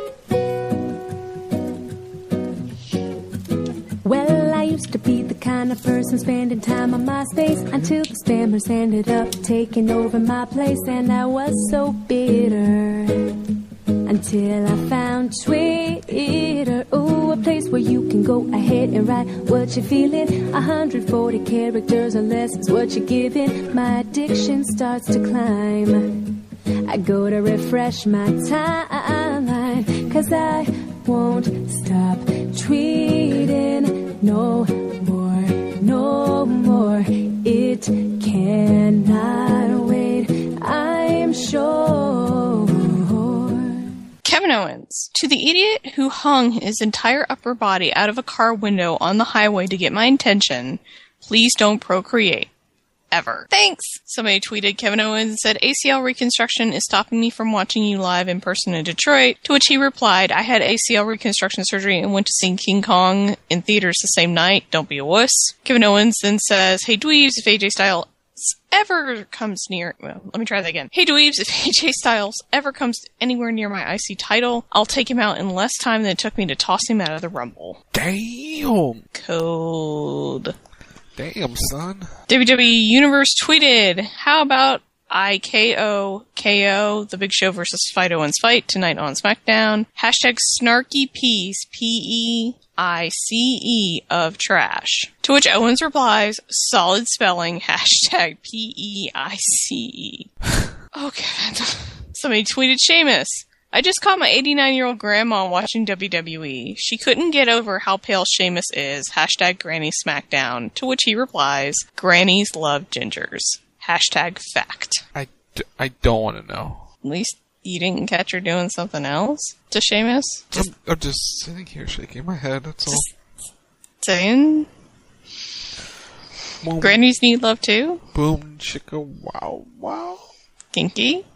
Well, I used to be the kind of person spending time on MySpace until the spammers ended up taking over my place, and I was so bitter until I found Twitter. Ooh, a place where you can go ahead and write what you're feeling. one hundred forty characters or less is what you're giving. My addiction starts to climb. I go to refresh my timeline, 'cause I won't stop tweeting no more, no more. It cannot wait, I am sure. Kevin Owens, to the idiot who hung his entire upper body out of a car window on the highway to get my attention, please don't procreate. Ever. Thanks! Somebody tweeted Kevin Owens and said, A C L reconstruction is stopping me from watching you live in person in Detroit, to which he replied, I had A C L reconstruction surgery and went to see King Kong in theaters the same night. Don't be a wuss. Kevin Owens then says, hey dweebs, if A J Styles ever comes near, well, let me try that again. Hey dweebs, if A J Styles ever comes anywhere near my I C title, I'll take him out in less time than it took me to toss him out of the Rumble. Damn! Cold. Damn, son. W W E Universe tweeted, how about I K O K O, The Big Show versus Fight Owens Fight tonight on SmackDown. Hashtag snarky piece, P E I C E of trash. To which Owens replies, solid spelling, hashtag P E I C E. Oh, Kevin. Somebody tweeted Sheamus. I just caught my eighty-nine-year-old grandma watching W W E. She couldn't get over how pale Sheamus is. Hashtag Granny Smackdown. To which he replies, Grannies love gingers. Hashtag fact. I, d- I don't want to know. At least you didn't catch her doing something else to Sheamus? Just, I'm, I'm just sitting here shaking my head, that's all. Saying... Boom. Grannies need love too? Boom, chicka, wow, wow. Kinky?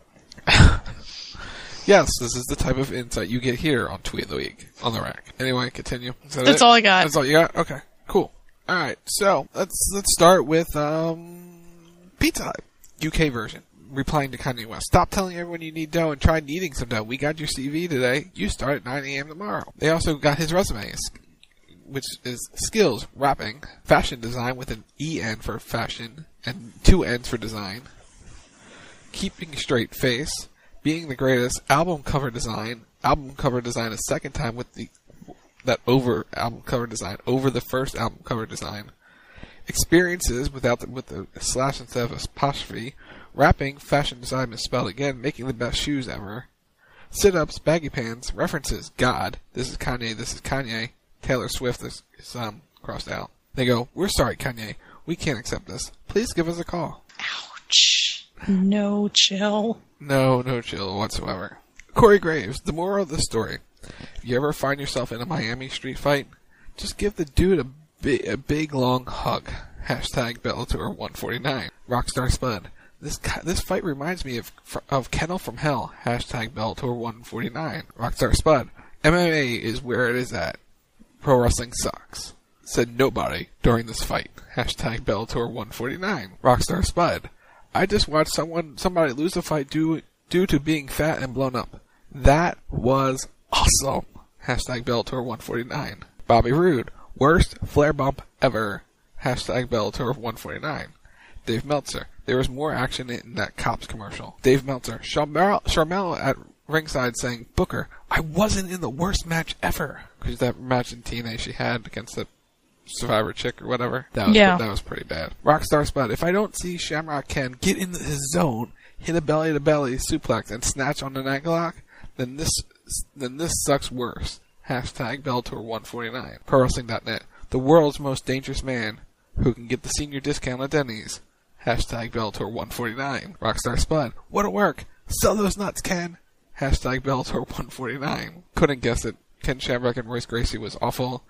Yes, this is the type of insight you get here on Tweet of the Week on the rack. Anyway, continue. Is that That's it? all I got. That's all you got? Okay, cool. Alright, so let's let's start with um Pizza Hut, U K version. Replying to Kanye West. Stop telling everyone you need dough and try needing some dough. We got your C V today. You start at nine a.m. tomorrow. They also got his resume, which is skills, rapping, fashion design with an E N for fashion and two N's for design, keeping a straight face, being the greatest, album cover design, album cover design a second time with the that over album cover design over the first album cover design, experiences without the, with the slash instead of apostrophe, rapping, fashion design misspelled again, making the best shoes ever, sit-ups, baggy pants, references, God, this is Kanye, this is Kanye, Taylor Swift is, is um, crossed out. They go, we're sorry, Kanye. We can't accept this. Please give us a call. Ouch. No chill. No, no chill whatsoever. Corey Graves, the moral of the story. If you ever find yourself in a Miami street fight, just give the dude a, bi- a big, long hug. Hashtag Bellator one forty-nine. Rockstar Spud. This this fight reminds me of of Kennel from Hell. Hashtag Bellator one forty-nine. Rockstar Spud. M M A is where it is at. Pro wrestling sucks. Said nobody during this fight. Hashtag Bellator one forty-nine. Rockstar Spud. I just watched someone somebody lose a fight due due to being fat and blown up. That was awesome. Hashtag Bellator one forty-nine. Bobby Roode. Worst flare bump ever. Hashtag Bellator one forty-nine. Dave Meltzer. There was more action in that Cops commercial. Dave Meltzer. Charmel, Charmel at ringside saying, Booker, I wasn't in the worst match ever. Because that match in T N A she had against the Survivor chick or whatever. That was, yeah. that was pretty bad. Rockstar Spud. If I don't see Shamrock Ken get in his zone, hit a belly-to-belly suplex, and snatch on an ankle lock, then this then this sucks worse. Hashtag Bellator one forty-nine. Pro Wrestling dot net. The world's most dangerous man who can get the senior discount at Denny's. Hashtag Bellator one forty-nine. Rockstar Spud. What'll work? Sell those nuts, Ken. Hashtag Bellator one forty-nine. Couldn't guess it. Ken Shamrock and Royce Gracie was awful.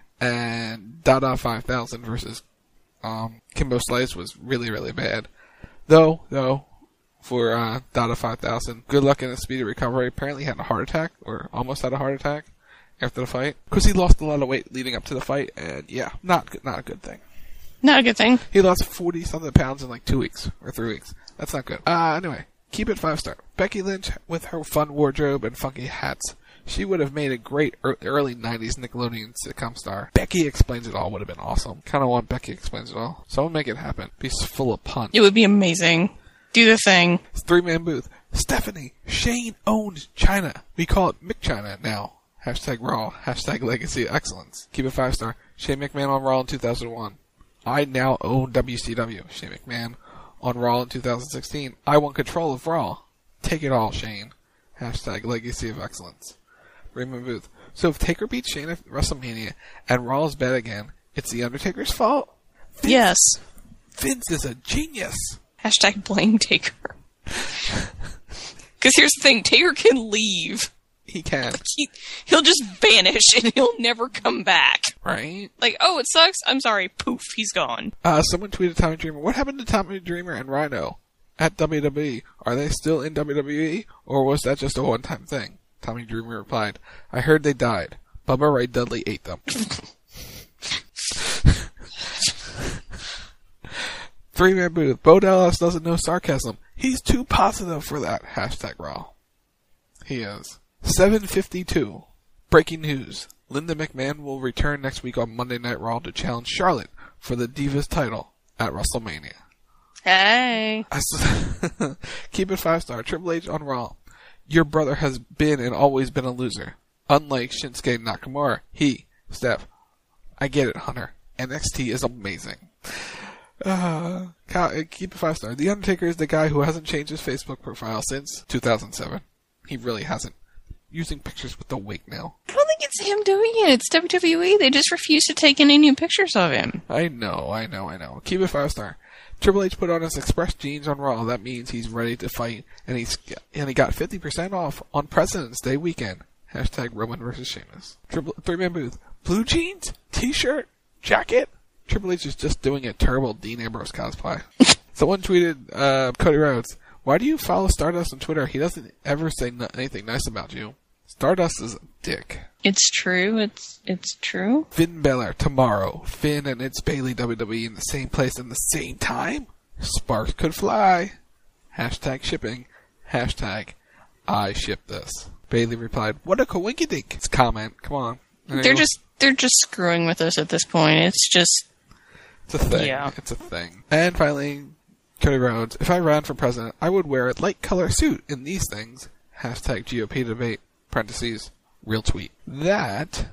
And Dada five thousand versus um, Kimbo Slice was really, really bad. Though, though, for uh, Dada five thousand, good luck in a speedy recovery. Apparently he had a heart attack, or almost had a heart attack after the fight. Because he lost a lot of weight leading up to the fight, and yeah, not good, not a good thing. Not a good thing. He lost forty-something pounds in like two weeks, or three weeks. That's not good. Uh, anyway, keep it five star. Becky Lynch with her fun wardrobe and funky hats. She would have made a great early nineties Nickelodeon sitcom star. Becky Explains It All would have been awesome. Kind of want Becky Explains It All. Someone make it happen. Be full of punch. It would be amazing. Do the thing. Three-man booth. Stephanie, Shane owns China. We call it McChina now. Hashtag Raw. Hashtag Legacy Excellence. Keep it five star. Shane McMahon on Raw in two thousand one. I now own W C W. Shane McMahon on Raw in two thousand sixteen. I want control of Raw. Take it all, Shane. Hashtag Legacy of Excellence. Raymond Booth. So if Taker beats Shane at WrestleMania and Raw is bad again, it's The Undertaker's fault? Vince, yes. Vince is a genius. Hashtag blame Taker. Because here's the thing, Taker can leave. He can. Like he, he'll just vanish and he'll never come back. Right? Like, oh, it sucks. I'm sorry. Poof, he's gone. Uh, someone tweeted Tommy Dreamer. What happened to Tommy Dreamer and Rhino at W W E? Are they still in W W E? Or was that just a one-time thing? Tommy Dreamer replied, I heard they died. Bubba Ray Dudley ate them. Three-man booth. Bo Dallas doesn't know sarcasm. He's too positive for that. Hashtag Raw. He is. seven fifty-two. Breaking news. Linda McMahon will return next week on Monday Night Raw to challenge Charlotte for the Divas title at WrestleMania. Hey. Keep it five star. Triple H on Raw. Your brother has been and always been a loser. Unlike Shinsuke Nakamura, he, Steph, I get it, Hunter. N X T is amazing. Uh, keep it five star. The Undertaker is the guy who hasn't changed his Facebook profile since two thousand seven. He really hasn't. using pictures with the wig now. I don't think it's him doing it. It's W W E. They just refuse to take any new pictures of him. I know, I know, I know. Keep it five star. Triple H put on his Express jeans on Raw. That means he's ready to fight, and he's and he got fifty percent off on President's Day weekend. Hashtag Roman versus Sheamus. Triple three-man booth. Blue jeans, t-shirt, jacket. Triple H is just doing a terrible Dean Ambrose cosplay. Someone tweeted, uh, Cody Rhodes, why do you follow Stardust on Twitter? He doesn't ever say n- anything nice about you. Stardust is a dick. It's true. It's it's true. Finn Balor tomorrow. Finn and it's Bayley W W E in the same place in the same time. Sparks could fly. Hashtag shipping. Hashtag I ship this. Bayley replied, "What a coinkydink." It's comment. Come on. They're go. just they're just screwing with us at this point. It's just it's a thing. Yeah. It's a thing. And finally, Cody Rhodes. If I ran for president, I would wear a light color suit in these things. Hashtag G O P debate. Parentheses. Real tweet. That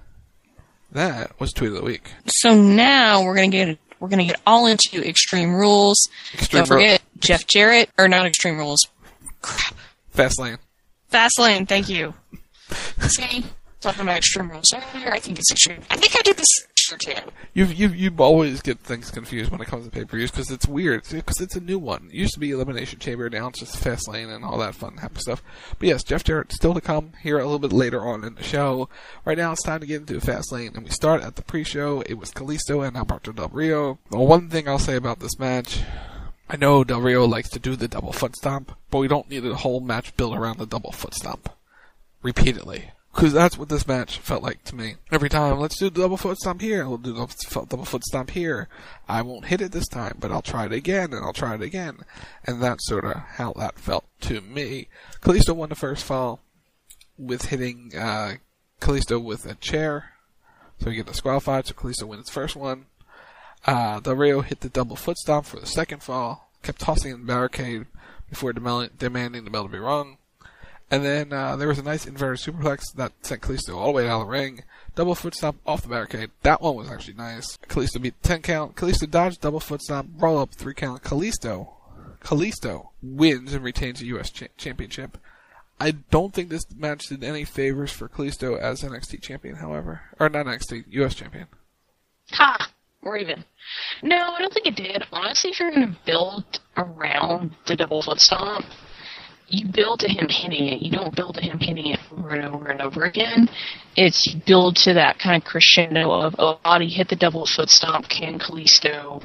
that was tweet of the week. So now we're gonna get we're gonna get all into Extreme Rules. Extreme Don't forget Ru- Jeff Jarrett or not Extreme Rules. Crap. Fastlane. Fastlane. Thank you. See, talking about Extreme Rules earlier. I think it's extreme. I think I did this extra too. You you you always get things confused when it comes to pay-per-views because it's weird because it's a new one. It used to be Elimination Chamber, now it's just Fastlane and all that fun happy stuff. But yes, Jeff Jarrett still to come here a little bit later on in the show. Right now it's time to get into Fastlane, and we start at the pre-show. It was Kalisto and Alberto Del Rio. The one thing I'll say about this match, I know Del Rio likes to do the double foot stomp, but we don't need a whole match built around the double foot stomp repeatedly. Because that's what this match felt like to me. Every time, let's do the double foot stomp here, we'll do the double foot stomp here. I won't hit it this time, but I'll try it again, and I'll try it again. And that's sort of how that felt to me. Kalisto won the first fall with hitting uh, Kalisto with a chair. So we get disqualified, so Kalisto wins his first one. Uh, Del Rio hit the double foot stomp for the second fall, kept tossing in the barricade before dem- demanding the bell to be rung. And then uh, there was a nice inverted superplex that sent Kalisto all the way out of the ring. Double foot stomp off the barricade. That one was actually nice. Kalisto beat the ten count. Kalisto dodged double foot stomp, roll up three count. Kalisto, Kalisto wins and retains the U S cha- championship. I don't think this match did any favors for Kalisto as N X T champion, however. Or not N X T, U S champion. Ha! We're even. No, I don't think it did. Honestly, if you're going to build around the double foot stomp, you build to him hitting it. You don't build to him hitting it over and over and over again. It's you build to that kind of crescendo of, oh, body hit the double foot stomp, can Kalisto...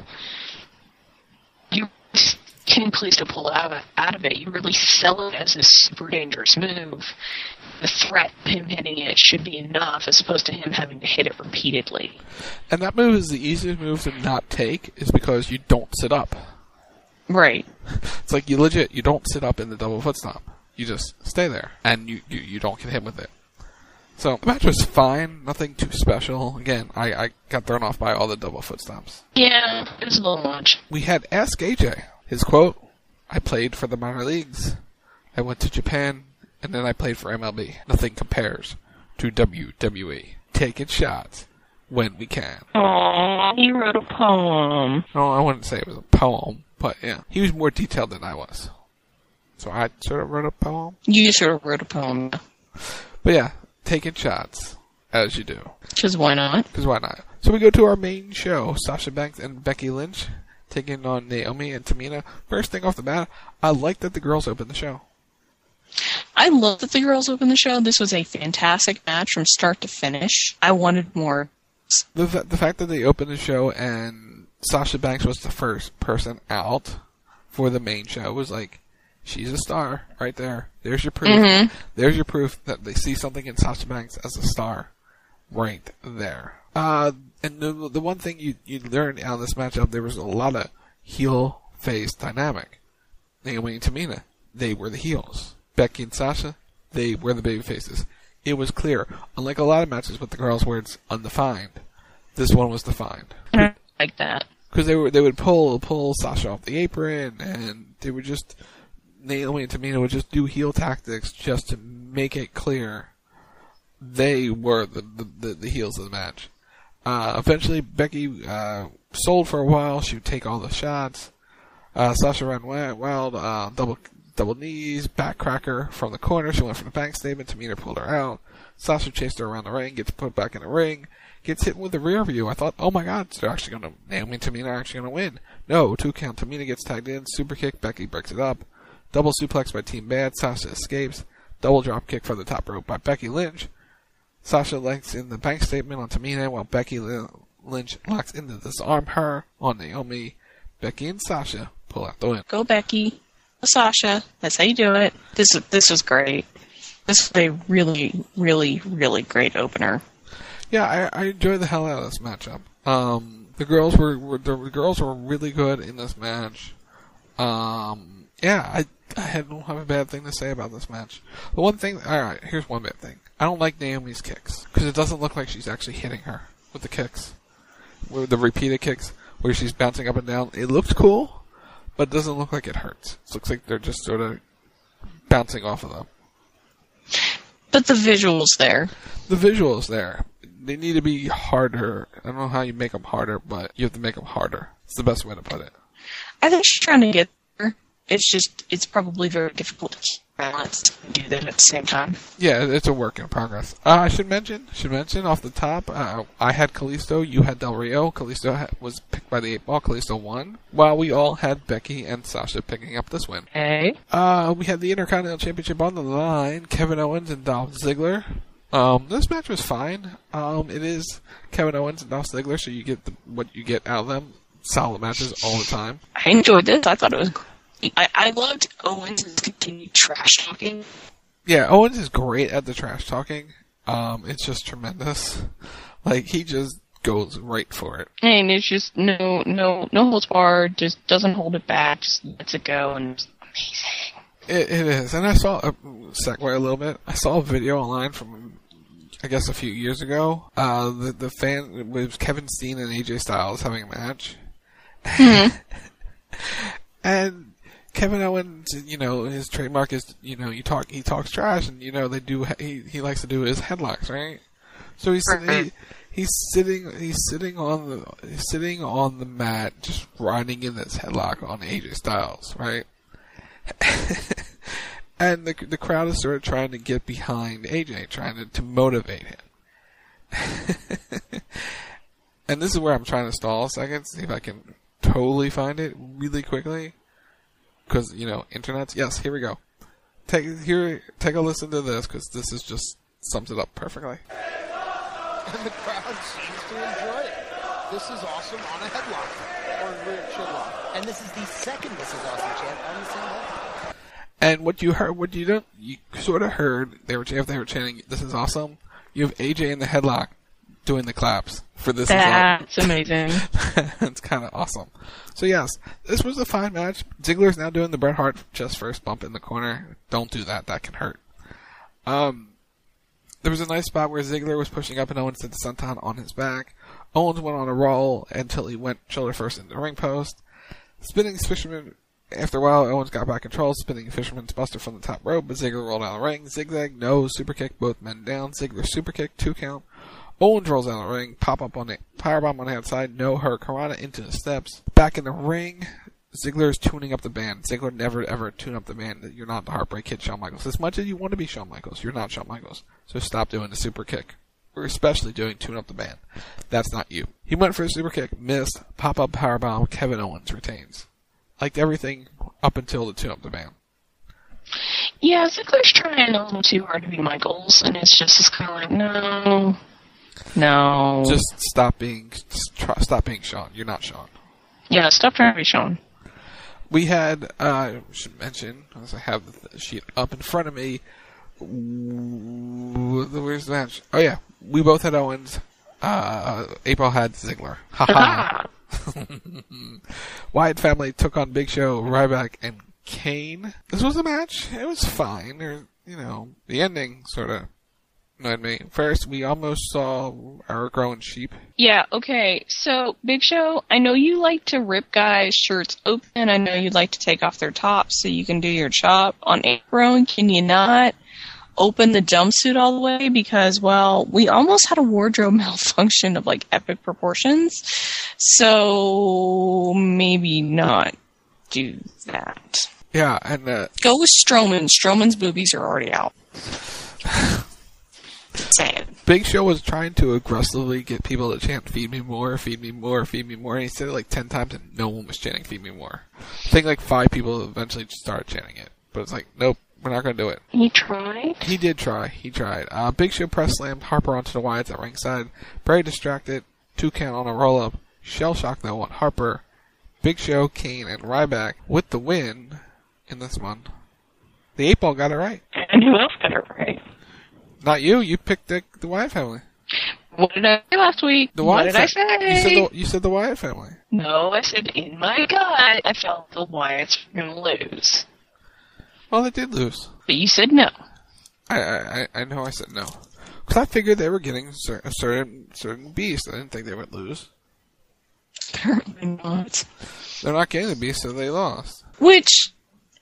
You can Kalisto pull out of, out of it. You really sell it as a super dangerous move. The threat of him hitting it should be enough as opposed to him having to hit it repeatedly. And that move is the easiest move to not take is because you don't sit up. Right. It's like you legit, you don't sit up in the double foot stomp. You just stay there, and you, you, you don't get hit with it. So, the match was fine, nothing too special. Again, I, I got thrown off by all the double foot stomps. Yeah, it was a little much. We had Ask A J. His quote, I played for the minor leagues. I went to Japan, and then I played for M L B. Nothing compares to W W E. Taking shots when we can. Aww, he wrote a poem. No, I wouldn't say it was a poem, but yeah. He was more detailed than I was. So I sort of wrote a poem. You sort of wrote a poem. But yeah, taking shots, as you do. Because why not? Because why not? So we go to our main show. Sasha Banks and Becky Lynch taking on Naomi and Tamina. First thing off the bat, I like that the girls opened the show. I love that the girls opened the show. This was a fantastic match from start to finish. I wanted more. The, the fact that they opened the show and Sasha Banks was the first person out for the main show was like, she's a star right there. There's your proof. Mm-hmm. There's your proof that they see something in Sasha Banks as a star right there. Uh, and the, the one thing you, you learned out of this matchup, there was a lot of heel-face dynamic. Naomi and Tamina, they were the heels. Becky and Sasha, they were the baby faces. It was clear. Unlike a lot of matches with the girls where it's undefined, this one was defined. I like that. Because they were they would pull pull Sasha off the apron, and they would just Naomi and Tamina would just do heel tactics just to make it clear they were the the, the, the heels of the match. Uh, eventually, Becky uh, sold for a while. She would take all the shots. Uh, Sasha ran wild, uh, double double knees, backcracker from the corner. She went for the bank statement. Tamina pulled her out. Sasha chased her around the ring, gets put back in the ring, gets hit with the rear view. I thought, oh my god, they're actually going to, Naomi and Tamina are actually going to win. No, two count. Tamina gets tagged in, super kick, Becky breaks it up. Double suplex by Team Bad, Sasha escapes. Double drop kick from the top rope by Becky Lynch. Sasha links in the bank statement on Tamina while Becky Lynch locks in to disarm her on Naomi. Becky and Sasha pull out the win. Go Becky. Go Sasha. That's how you do it. This this was great. This was a really, really, really great opener. Yeah, I, I enjoyed the hell out of this matchup. Um, the girls were, were the girls were really good in this match. Um, yeah, I I had, don't have a bad thing to say about this match. The one thing, all right, here's one bad thing. I don't like Naomi's kicks because it doesn't look like she's actually hitting her with the kicks, with the repeated kicks where she's bouncing up and down. It looks cool, but it doesn't look like it hurts. It looks like they're just sort of bouncing off of them. But the visual's there. The visual's there. They need to be harder. I don't know how you make them harder, but you have to make them harder. It's the best way to put it. I think she's trying to get there. It's just, it's probably very difficult to keep balance and do that at the same time. Yeah, it's a work in progress. Uh, I should mention, should mention off the top, uh, I had Kalisto, you had Del Rio. Kalisto ha- was picked by the eight ball. Kalisto won, while we all had Becky and Sasha picking up this win. Hey. Uh, we had the Intercontinental Championship on the line. Kevin Owens and Dolph Ziggler. Um, this match was fine. Um, it is Kevin Owens and Dolph Ziggler, so you get the, what you get out of them. Solid matches all the time. I enjoyed this. I thought it was great. I, I loved Owens' continued trash talking. Yeah, Owens is great at the trash talking. Um, it's just tremendous. Like, he just goes right for it. And it's just no, no, no holds barred. Just doesn't hold it back. Just lets it go, and it's amazing. It, it is. And I saw a segue a little bit. I saw a video online from, I guess, a few years ago. Uh, the the fan it was Kevin Steen and A J Styles having a match, mm-hmm. and Kevin Owens, you know, his trademark is, you know, you talk, he talks trash, and you know they do. He he likes to do his headlocks, right? So he's he, he's sitting he's sitting on the he's sitting on the mat, just riding in this headlock on A J Styles, right? And the the crowd is sort of trying to get behind A J, trying to, to motivate him. And this is where I'm trying to stall a second, see if I can totally find it really quickly. Because, you know, internets. Yes, here we go. Take here, take a listen to this, because this is just sums it up perfectly. And the crowd seems to enjoy it. This is awesome on a headlock or a rear chin lock. And this is the second This Is Awesome chant on the same headlock. And what you heard, what you don't, you sort of heard, they were if they were chanting, "This is awesome." You have A J in the headlock doing the claps for this. That's amazing. It's kind of awesome. So yes, this was a fine match. Ziggler's now doing the Bret Hart chest first bump in the corner. Don't do that; that can hurt. Um, there was a nice spot where Ziggler was pushing up and Owens did the senton on his back. Owens went on a roll until he went shoulder first into the ring post. Spinning fisherman. After a while, Owens got back control, spinning fisherman's buster from the top rope, but Ziggler rolled out of the ring. Zigzag, no, super kick, both men down. Ziggler super kick, two count. Owens rolls out of the ring, pop up on the powerbomb on the outside, no hurricanrana into the steps. Back in the ring, Ziggler is tuning up the band. Ziggler never ever tune up the band. You're not the Heartbreak Kid Shawn Michaels. As much as you want to be Shawn Michaels, you're not Shawn Michaels. So stop doing the super kick. Or especially doing tune up the band. That's not you. He went for a super kick, missed, pop up powerbomb, Kevin Owens retains. Liked everything up until the tune up the band. Yeah, Ziggler's trying a little too hard to be Michaels, and it's just it's kind of like, no. No. Just stop being just try, stop being Shawn. You're not Shawn. Yeah, stop trying to be Shawn. We had, uh, I should mention, as I have the sheet up in front of me, where's the match? Oh yeah, we both had Owens. Uh, April had Ziggler. Haha. Wyatt family took on Big Show, Ryback, and Kane. This was a match. It was fine. Or, you know, the ending sort of annoyed me. First, we almost saw our growing sheep. Yeah, okay. So, Big Show, I know you like to rip guys' shirts open. I know you like to take off their tops so you can do your chop. On April, can you not open the jumpsuit all the way? Because, well, we almost had a wardrobe malfunction of, like, epic proportions. So, maybe not do that. Yeah, and uh, go with Strowman. Strowman's boobies are already out. Sad. Big Show was trying to aggressively get people to chant "Feed me more, feed me more, feed me more," and he said it like ten times, and no one was chanting "Feed me more." I think like five people eventually started chanting it, but it's like, nope, we're not going to do it. He tried? He did try. He tried. Uh, Big Show press slammed Harper onto the Wyatts at ringside. Bray distracted. Two count on a roll-up. Shell shock, though, on Harper. Big Show, Kane, and Ryback with the win in this one. The eight ball got it right. And who else got it right? Not you. You picked the, the Wyatt family. What did I say last week? The what Wyatt did I fa- say? You said the, you said the Wyatt family. No, I said in my gut, I felt the Wyatts were going to lose. Well, they did lose. But you said no. I I, I know I said no. Because I figured they were getting cer- a certain certain beast. I didn't think they would lose. Apparently not. They're not getting the beast, so they lost. Which,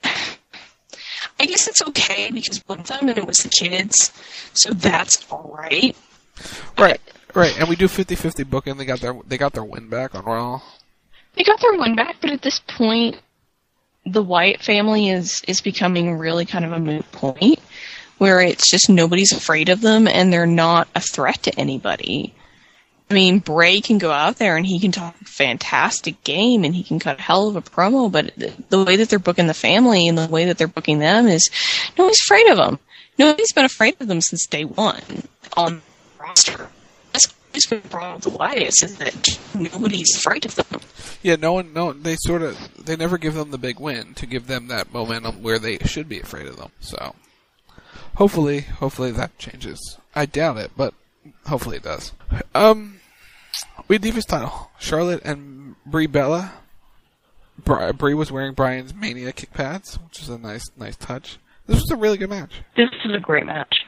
I guess it's okay, because one time it was the kids, so that's alright. Right, right. And we do fifty-fifty booking. They got their they got their win back on Raw. They got their win back, but at this point, the Wyatt family is, is becoming really kind of a moot point, where it's just nobody's afraid of them, and they're not a threat to anybody. I mean, Bray can go out there and he can talk a fantastic game and he can cut a hell of a promo, but the way that they're booking the family and the way that they're booking them is nobody's afraid of them. Nobody's been afraid of them since day one on the roster. That's always been the problem with the Wyatts, is that nobody's afraid of them. Yeah, no one, no, they sort of, they never give them the big win to give them that momentum where they should be afraid of them. So, hopefully, hopefully that changes. I doubt it, but hopefully it does. Um, we had Divas title. Charlotte and Brie Bella. Bri- Brie was wearing Bryan's Mania kick pads, which is a nice, nice touch. This was a really good match. This is a great match.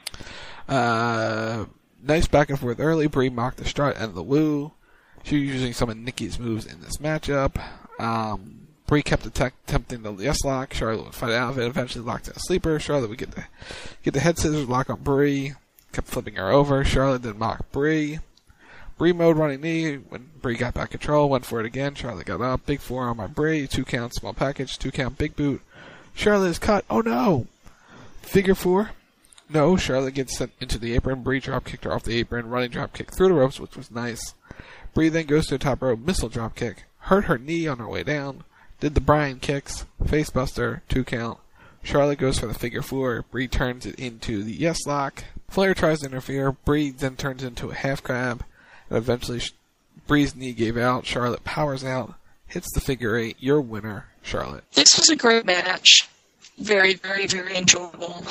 Uh, nice back and forth early. Brie mocked the strut and the woo. She was using some of Nikki's moves in this matchup. Um, Brie kept attack- attempting the yes lock. Charlotte would fight out of it. Eventually locked in a sleeper. Charlotte would get the get the head scissors lock on Brie. Kept flipping her over. Charlotte then mocked Brie. Brie mode running knee. When Brie got back control, went for it again. Charlotte got up. Big forearm by Brie. Two count, small package. Two count, big boot. Charlotte is cut. Oh no! Figure four. No, Charlotte gets sent into the apron. Brie drop kicked her off the apron. Running drop kick through the ropes, which was nice. Brie then goes to the top rope. Missile drop kick. Hurt her knee on her way down. Did the Bryan kicks. Face buster. Two count. Charlotte goes for the figure four. Brie turns it into the yes lock. Flair tries to interfere. Brie then turns into a half crab. And eventually, Brie's knee gave out. Charlotte powers out. Hits the figure eight. Your winner, Charlotte. This was a great match. Very, very, very enjoyable.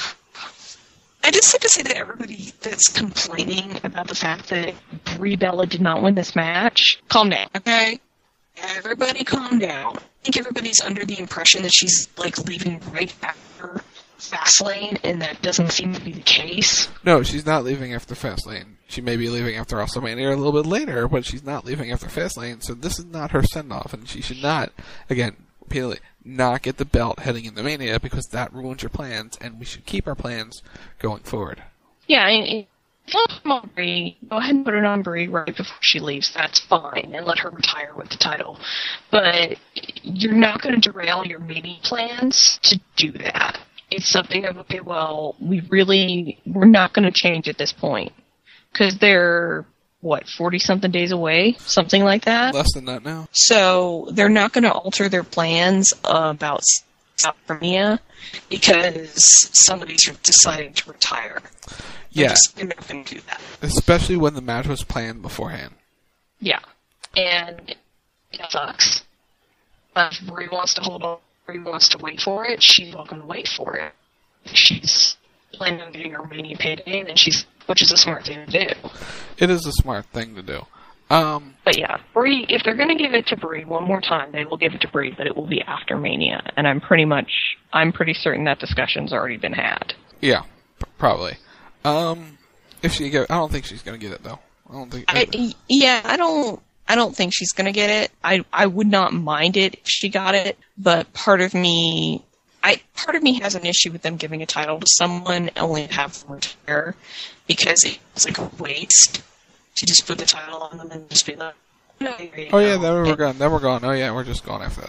I just have to say that everybody that's complaining about the fact that Brie Bella did not win this match, calm down, okay? Everybody calm down. I think everybody's under the impression that she's, like, leaving right after Fastlane, and that doesn't seem to be the case. No, she's not leaving after Fastlane. She may be leaving after WrestleMania a little bit later, but she's not leaving after Fastlane, so this is not her send-off, and she should not, again, repeatedly, not get the belt heading into Mania, because that ruins your plans, and we should keep our plans going forward. Yeah, I mean, if you want on Brie, go ahead and put it on Brie right before she leaves. That's fine, and let her retire with the title. But you're not going to derail your Mania plans to do that. It's something of, okay, well, we really, we're not going to change at this point. Because they're, what, forty-something days away? Something like that? Less than that now. So, they're not going to alter their plans uh, about South Mania because somebody's deciding to retire. They're Yeah. just, they're not going to do that. Especially when the match was planned beforehand. Yeah. And it sucks. Uh, if Brie wants to hold on, Brie wants to wait for it, she's not going to wait for it. If she's planning on getting her Mania payday, then she's, which is a smart thing to do. It is a smart thing to do. Um, But yeah, Brie, if they're going to give it to Brie one more time, they will give it to Brie, but it will be after Mania. And I'm pretty much, I'm pretty certain that discussion's already been had. yeah, p- probably. Um, if she get, I don't think she's going to get it though. I don't think. I, yeah, I don't, I don't think she's going to get it. I, I would not mind it if she got it, but part of me, I, part of me has an issue with them giving a title to someone only to have them retire, because it's like a waste to just put the title on them and just be like, no, Oh yeah, then we're gone. Then we're gone. Oh yeah, we're just gone after that.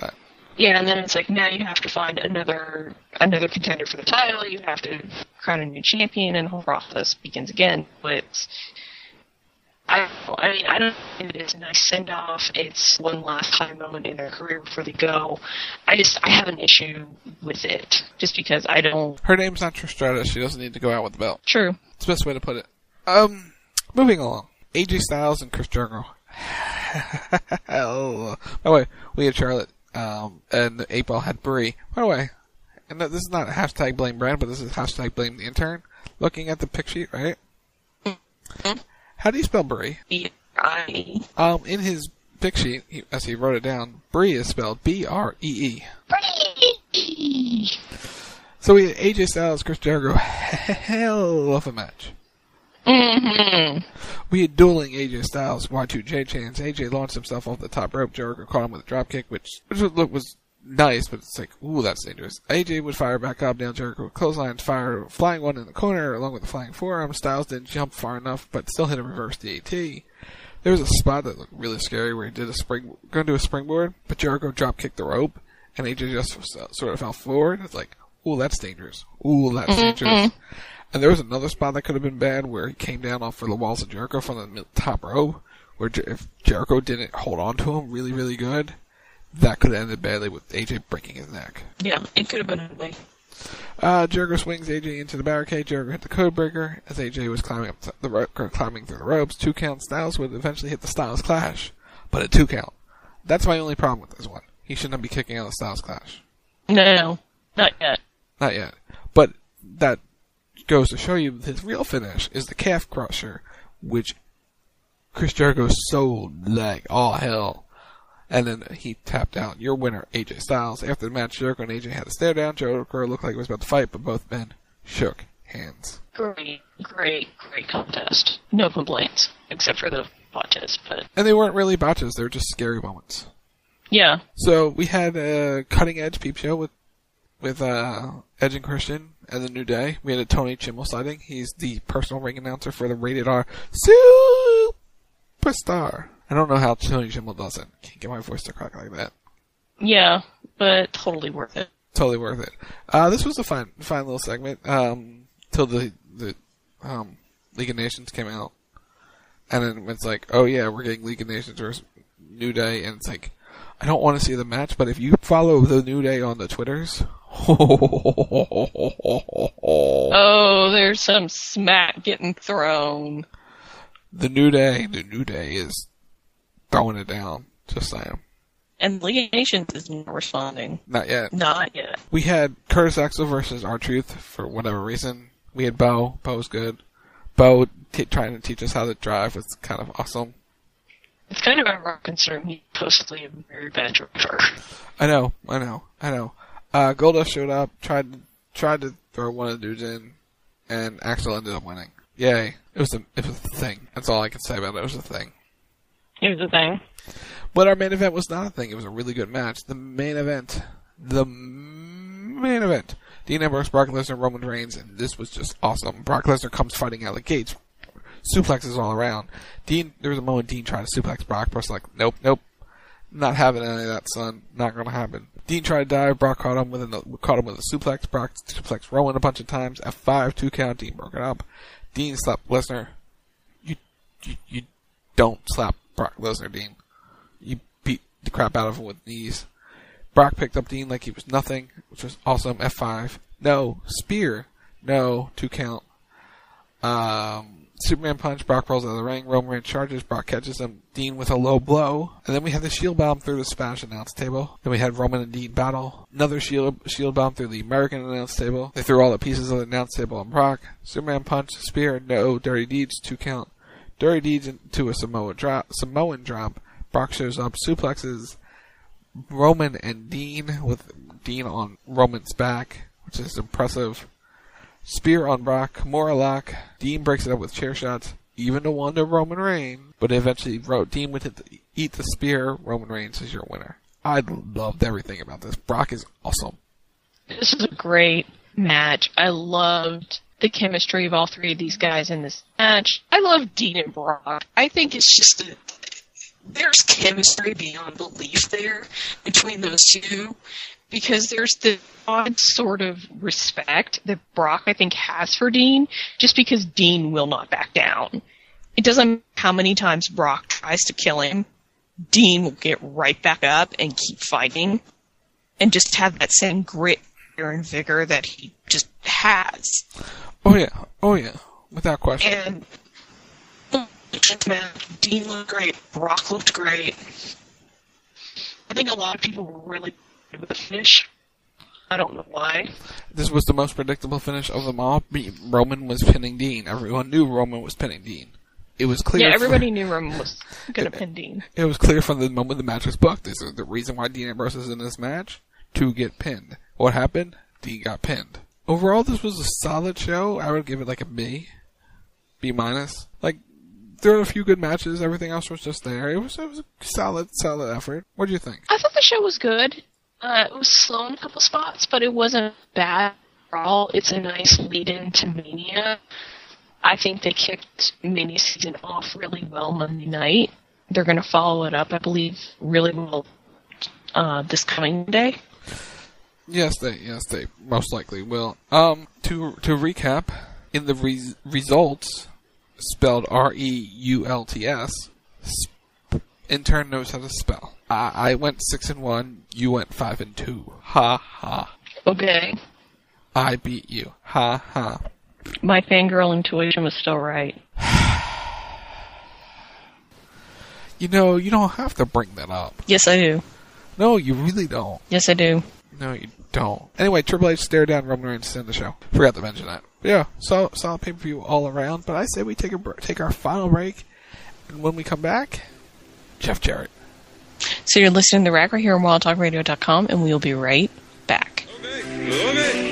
Yeah, and then it's like now you have to find another another contender for the title. You have to crown a new champion, and the whole process begins again. But I, I mean, I don't think it's a nice send off. It's one last high moment in their career before they go. I just I have an issue with it, just because I don't. Her name's not Trish Stratus. She doesn't need to go out with the belt. True. It's the best way to put it. Um, moving along. A J Styles and Chris Jericho. Hell. By the way, we had Charlotte. Um, and April had Brie. By the way, and this is not hashtag blame Brand, but this is hashtag blame the intern. Looking at the pick sheet, right? Mm-hmm. How do you spell Brie? B R I E. Um, in his pick sheet, he, as he wrote it down, Brie is spelled B R E E. So we had A J Styles, Chris Jericho, hell of a match. Mm-hmm. We had dueling A J Styles, Y two J chance. A J launched himself off the top rope. Jericho caught him with a dropkick, which, which was, look, was nice, but it's like, ooh, that's dangerous. A J would fire back up, down Jericho with clotheslines, fire flying one in the corner, along with the flying forearm. Styles didn't jump far enough, but still hit a reverse D A T. There was a spot that looked really scary where he did a spring, going to do a springboard, but Jericho dropkicked the rope, and A J just sort of fell forward. It's like, ooh, that's dangerous. Ooh, that's Mm-hmm. dangerous. And there was another spot that could have been bad where he came down off for the walls of Jericho from the top rope, where Jer- if Jericho didn't hold on to him really, really good, that could have ended badly with A J breaking his neck. Yeah, it could have been ugly. Uh, Jericho swings A J into the barricade. Jericho hit the code breaker as A J was climbing up the ro- climbing through the ropes. Two count. Styles would eventually hit the Styles Clash, but a two count. That's my only problem with this one. He shouldn't be kicking out the Styles Clash. No, not yet. Not yet. But that goes to show you his real finish is the calf crusher, which Chris Jericho sold like all hell. And then he tapped out. Your winner, A J Styles. After the match, Jericho and A J had a stare down. Jericho looked like he was about to fight, but both men shook hands. Great, great, great contest. No complaints, except for the botches, but... And they weren't really botches, they were just scary moments. Yeah. So we had a cutting edge peep show with with uh, Edge and Christian and the New Day. We had a Tony Chimmel sighting. He's the personal ring announcer for the Rated R Superstar. I don't know how Tony Chimmel does it. Can't get my voice to crack like that. Yeah, but totally worth it. Totally worth it. Uh, this was a fine, fine little segment. Um, till the the um, League of Nations came out, and then it's like, oh yeah, we're getting League of Nations versus New Day, and it's like, I don't want to see the match, but if you follow the New Day on the Twitters, oh, there's some smack getting thrown. The New Day, the New Day is throwing it down. Just saying. And League of Nations is not responding. Not yet. Not yet. We had Curtis Axel versus R-Truth for whatever reason. We had Bo. Bo was good. Bo t- trying to teach us how to drive was kind of awesome. It's kind of ironic considering he's supposedly a very bad driver. I know, I know, I know. Uh, Goldust showed up, tried tried to throw one of the dudes in, and Axel ended up winning. Yay. It was a, it was a thing. That's all I can say about it. It was a thing. It was a thing. But our main event was not a thing. It was a really good match. The main event. The main event. Dean Ambrose, Brock Lesnar, Roman Reigns, and this was just awesome. Brock Lesnar comes fighting out of the gates. Suplexes all around. Dean, there was a moment Dean tried to suplex Brock. Brock's like, nope, nope. Not having any of that, son. Not gonna happen. Dean tried to dive. Brock caught him with a, caught him with a suplex. Brock suplexed Roman a bunch of times. F five, two count. Dean broke it up. Dean slapped Lesnar. You, you, you don't slap Brock Lesnar, Dean. You beat the crap out of him with knees. Brock picked up Dean like he was nothing, which was awesome. F five. No. Spear. No. Two count. Um, Superman punch. Brock rolls out of the ring. Roman Reigns charges. Brock catches him. Dean with a low blow. And then we had the shield bomb through the Spanish announce table. Then we had Roman and Dean battle. Another shield shield bomb through the American announce table. They threw all the pieces of the announce table on Brock. Superman punch. Spear. No. Dirty Deeds. Two count. Dirty Deeds into a Samoa drop. Samoan drop. Brock shows up. Suplexes Roman and Dean with Dean on Roman's back, which is impressive. Spear on Brock, Kimura lock. Dean breaks it up with chair shots, even to one to Roman Reigns. But eventually, Dean would hit the, eat the spear. Roman Reigns is your winner. I loved everything about this. Brock is awesome. This is a great match. I loved the chemistry of all three of these guys in this match. I love Dean and Brock. I think it's just a there's chemistry beyond belief there between those two, because there's the odd sort of respect that Brock, I think, has for Dean, just because Dean will not back down. It doesn't matter how many times Brock tries to kill him, Dean will get right back up and keep fighting, and just have that same grit and vigor that he just has. Oh yeah, oh yeah, without question. And Dean looked great, Brock looked great. I think a lot of people were really good with the finish. I don't know why. This was the most predictable finish of them all. Roman was pinning Dean. Everyone knew Roman was pinning Dean. It was clear. Yeah, everybody from, knew Roman was going to pin Dean. It was clear from the moment the match was booked. This is the reason why Dean Ambrose is in this match, to get pinned. What happened? Dean got pinned. Overall, this was a solid show. I would give it like a B. B minus. Like, there were a few good matches. Everything else was just there. It was, it was a solid, solid effort. What do you think? I thought the show was good. Uh, it was slow in a couple spots, but it wasn't bad overall. It's a nice lead-in to Mania. I think they kicked Mania season off really well Monday night. They're going to follow it up, I believe, really well uh, this coming day. Yes, they yes they most likely will. Um, to to recap, in the re- results, spelled R E U L T S, sp- intern knows how to spell. I, I went six and one. You went five and two. Ha ha. Okay. I beat you. Ha ha. My fangirl intuition was still right. You know, you don't have to bring that up. Yes, I do. No, you really don't. Yes, I do. No, you don't. Anyway, Triple H stared down Roman Reigns to end the show. Forgot to mention that. But yeah, solid, solid pay-per-view all around. But I say we take a br- take our final break, and when we come back, Jeff Jarrett. So you're listening to Rack right here on wild talk radio dot com, and we'll be right back. Okay. Okay.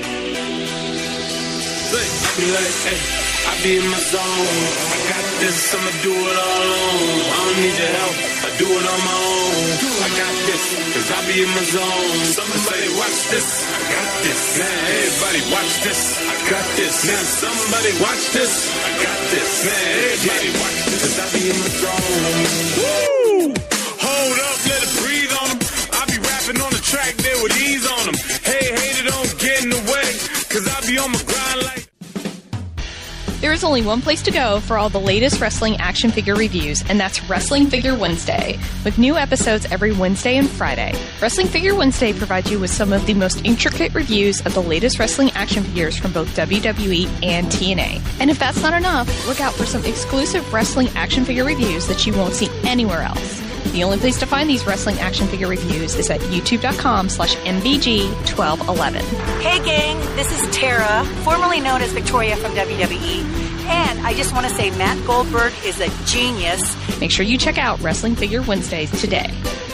I be like, hey, I be in my zone. I got this, I'ma do it all alone. I don't need your help, I do it on my own. I got this, cause I be in my zone. Somebody watch this, I got this. Now everybody watch this, I got this. Now somebody watch this, I got this. Now everybody watch this, cause I be in my zone. Woo! Hold up, let it breathe on them. I be rapping on the track there with ease on them. Hey, hater, don't get in the way, cause I be on my grind like. There is only one place to go for all the latest wrestling action figure reviews, and that's Wrestling Figure Wednesday, with new episodes every Wednesday and Friday. Wrestling Figure Wednesday provides you with some of the most intricate reviews of the latest wrestling action figures from both W W E and T N A. And if that's not enough, look out for some exclusive wrestling action figure reviews that you won't see anywhere else. The only place to find these wrestling action figure reviews is at youtube.com slash mbg1211. Hey gang, this is Tara, formerly known as Victoria from W W E, and I just want to say Matt Goldberg is a genius. Make sure you check out Wrestling Figure Wednesdays today.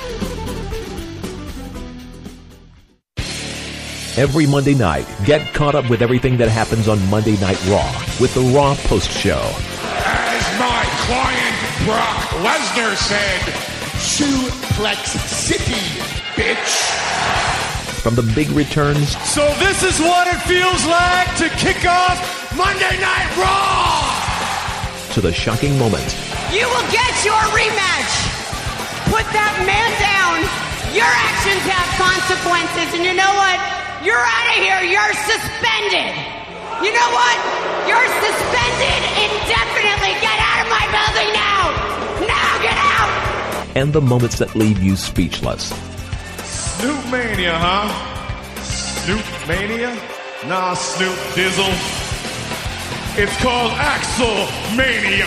Every Monday night, get caught up with everything that happens on Monday Night Raw with the Raw Post Show. As my client Brock Lesnar said, Suplex City, bitch. From the big returns So this is what it feels like to kick off Monday Night Raw! to the shocking moments, You will get your rematch. Put that man down. Your actions have consequences, and you know what? You're out of here. You're suspended. You know what? You're suspended indefinitely. Get out of my building now. Now get out. and the moments that leave you speechless. Snoop Mania, huh? Snoop Mania? Nah, Snoop Dizzle. It's called Axel Mania.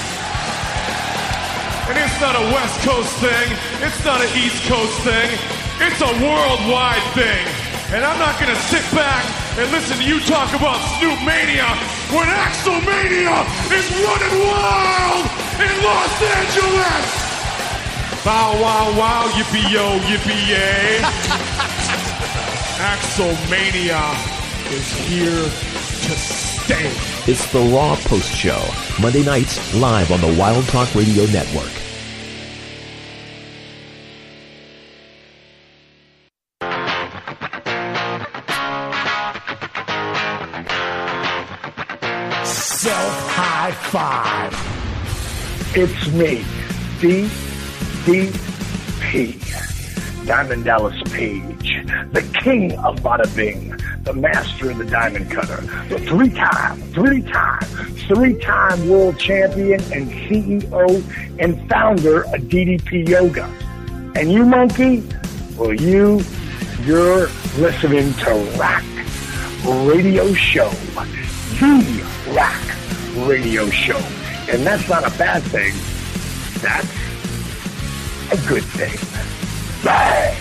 And it's not a West Coast thing. It's not an East Coast thing. It's a worldwide thing. And I'm not going to sit back and listen to you talk about Snoop Mania when Axel Mania is running wild in Los Angeles. Bow, wow, wow, yippee-yo, yippee-yay. Axel Mania is here to stay. It's the Raw Post Show, Monday nights live on the Wild Talk Radio Network. Self high five. It's me, D D P. Diamond Dallas Page, the king of bada bing, the master of the diamond cutter, the three-time, three-time, three-time world champion and C E O and founder of D D P Yoga. And you, monkey, well, you, you're listening to Rack Radio Show, the Rack Radio Show. And that's not a bad thing. That's a good thing. Bye.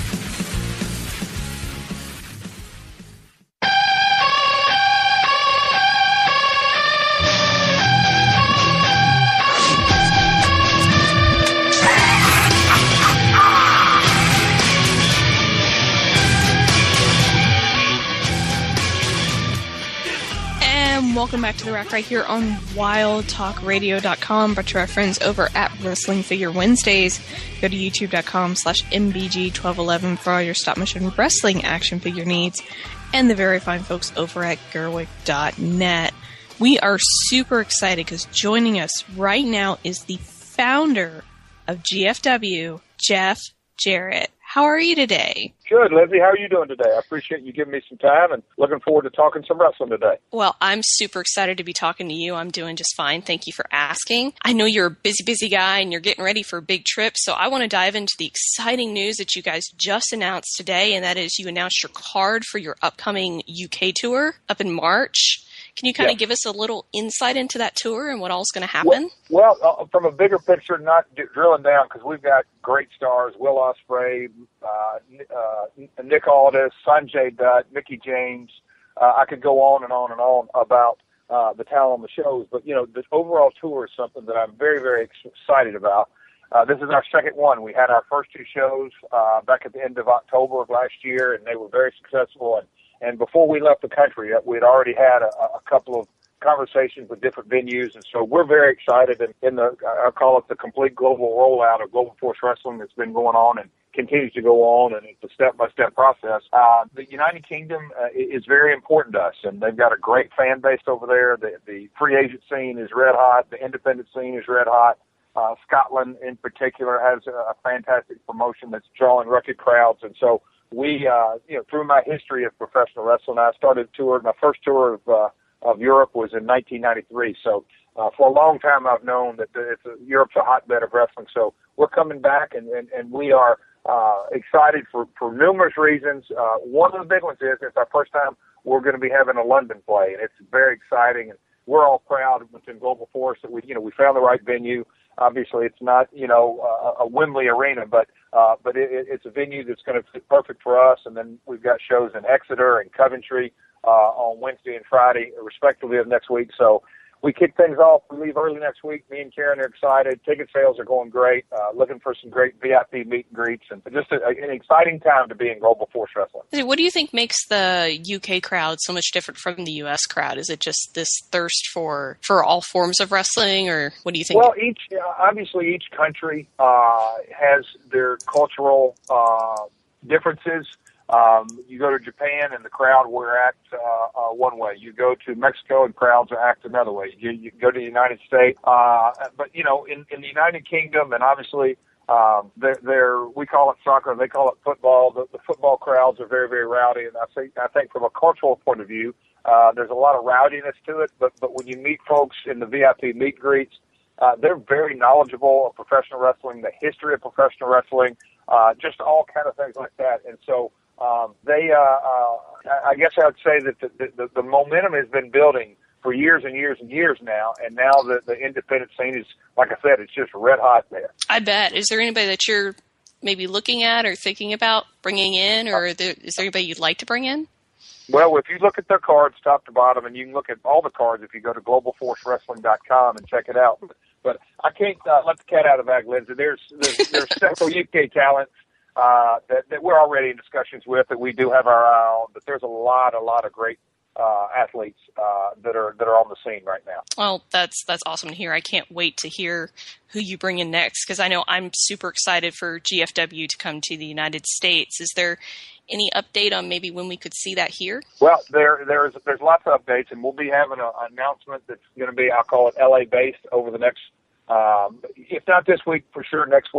Welcome back to the Rack right here on wild talk radio dot com, brought to our friends over at Wrestling Figure Wednesdays. Go to youtube dot com slash M B G twelve eleven for all your stop motion wrestling action figure needs, and the very fine folks over at Gerwick dot net. We are super excited because joining us right now is the founder of G F W, Jeff Jarrett. How are you today? Good, Lindsay. How are you doing today? I appreciate you giving me some time and looking forward to talking some wrestling today. Well, I'm super excited to be talking to you. I'm doing just fine. Thank you for asking. I know you're a busy, busy guy and you're getting ready for a big trip, so I want to dive into the exciting news that you guys just announced today, and that is you announced your card for your upcoming U K tour up in March. Can you kind of yeah. give us a little insight into that tour and what all's going to happen? Well, well uh, from a bigger picture, not d- drilling down, because we've got great stars, Will Ospreay, uh, uh, Nick Aldis, Sanjay Dutt, Mickie James. Uh, I could go on and on and on about uh, the talent on the shows, but, you know, the overall tour is something that I'm very, very excited about. Uh, this is our second one. We had our first two shows uh, back at the end of October of last year, and they were very successful. And And before we left the country, we had already had a, a couple of conversations with different venues, and so we're very excited. And in the, I call it the complete global rollout of Global Force Wrestling that's been going on and continues to go on, and it's a step-by-step process. Uh, the United Kingdom uh, is very important to us, and they've got a great fan base over there. The, the free agent scene is red hot. The independent scene is red hot. Uh, Scotland, in particular, has a, a fantastic promotion that's drawing record crowds, and so we, uh, you know, through my history of professional wrestling, I started tour. My first tour of uh, of Europe was in nineteen ninety-three. So uh, for a long time, I've known that it's a, Europe's a hotbed of wrestling. So we're coming back, and, and, and we are uh, excited for, for numerous reasons. Uh, one of the big ones is it's our first time we're going to be having a London play, and it's very exciting. And we're all proud within Global Force that we, you know, we found the right venue. Obviously, it's not, you know, uh, a Wembley arena, but uh, but it, it's a venue that's going to fit perfect for us. And then we've got shows in Exeter and Coventry uh, on Wednesday and Friday, respectively, of next week. So we kick things off. We leave early next week. Me and Karen are excited. Ticket sales are going great. Uh, looking for some great V I P meet and greets, and just a, an exciting time to be in Global Force Wrestling. What do you think makes the U K crowd so much different from the U S crowd? Is it just this thirst for, for all forms of wrestling, or what do you think? Well, each obviously each country uh, has their cultural uh, differences. Um, you go to Japan and the crowd will act uh, uh, one way. You go to Mexico and crowds will act another way. You, you go to the United States, uh, but you know, in, in the United Kingdom, and obviously um, they're, they're we call it soccer, they call it football. The, the football crowds are very, very rowdy, and I think I think from a cultural point of view, uh, there's a lot of rowdiness to it. But but when you meet folks in the V I P meet and greets, uh, they're very knowledgeable of professional wrestling, the history of professional wrestling, uh, just all kind of things like that, and so. Um, they, uh, uh, I guess I would say that the, the, the momentum has been building for years and years and years now, and now the, the independent scene is, like I said, it's just red hot there. I bet. Is there anybody that you're maybe looking at or thinking about bringing in, or is there anybody you'd like to bring in? Well, if you look at their cards top to bottom, and you can look at all the cards if you go to global force wrestling dot com and check it out. But I can't uh, let the cat out of the bag, Lindsay. There's, there's, there's several U K talents Uh, that, that we're already in discussions with, that we do have our eye on, but there's a lot, a lot of great uh, athletes uh, that are that are on the scene right now. Well, that's that's awesome to hear. I can't wait to hear who you bring in next, because I know I'm super excited for G F W to come to the United States. Is there any update on maybe when we could see that here? Well, there there's there's lots of updates, and we'll be having an announcement that's going to be, I'll call it L A based over the next, um, if not this week, for sure next week.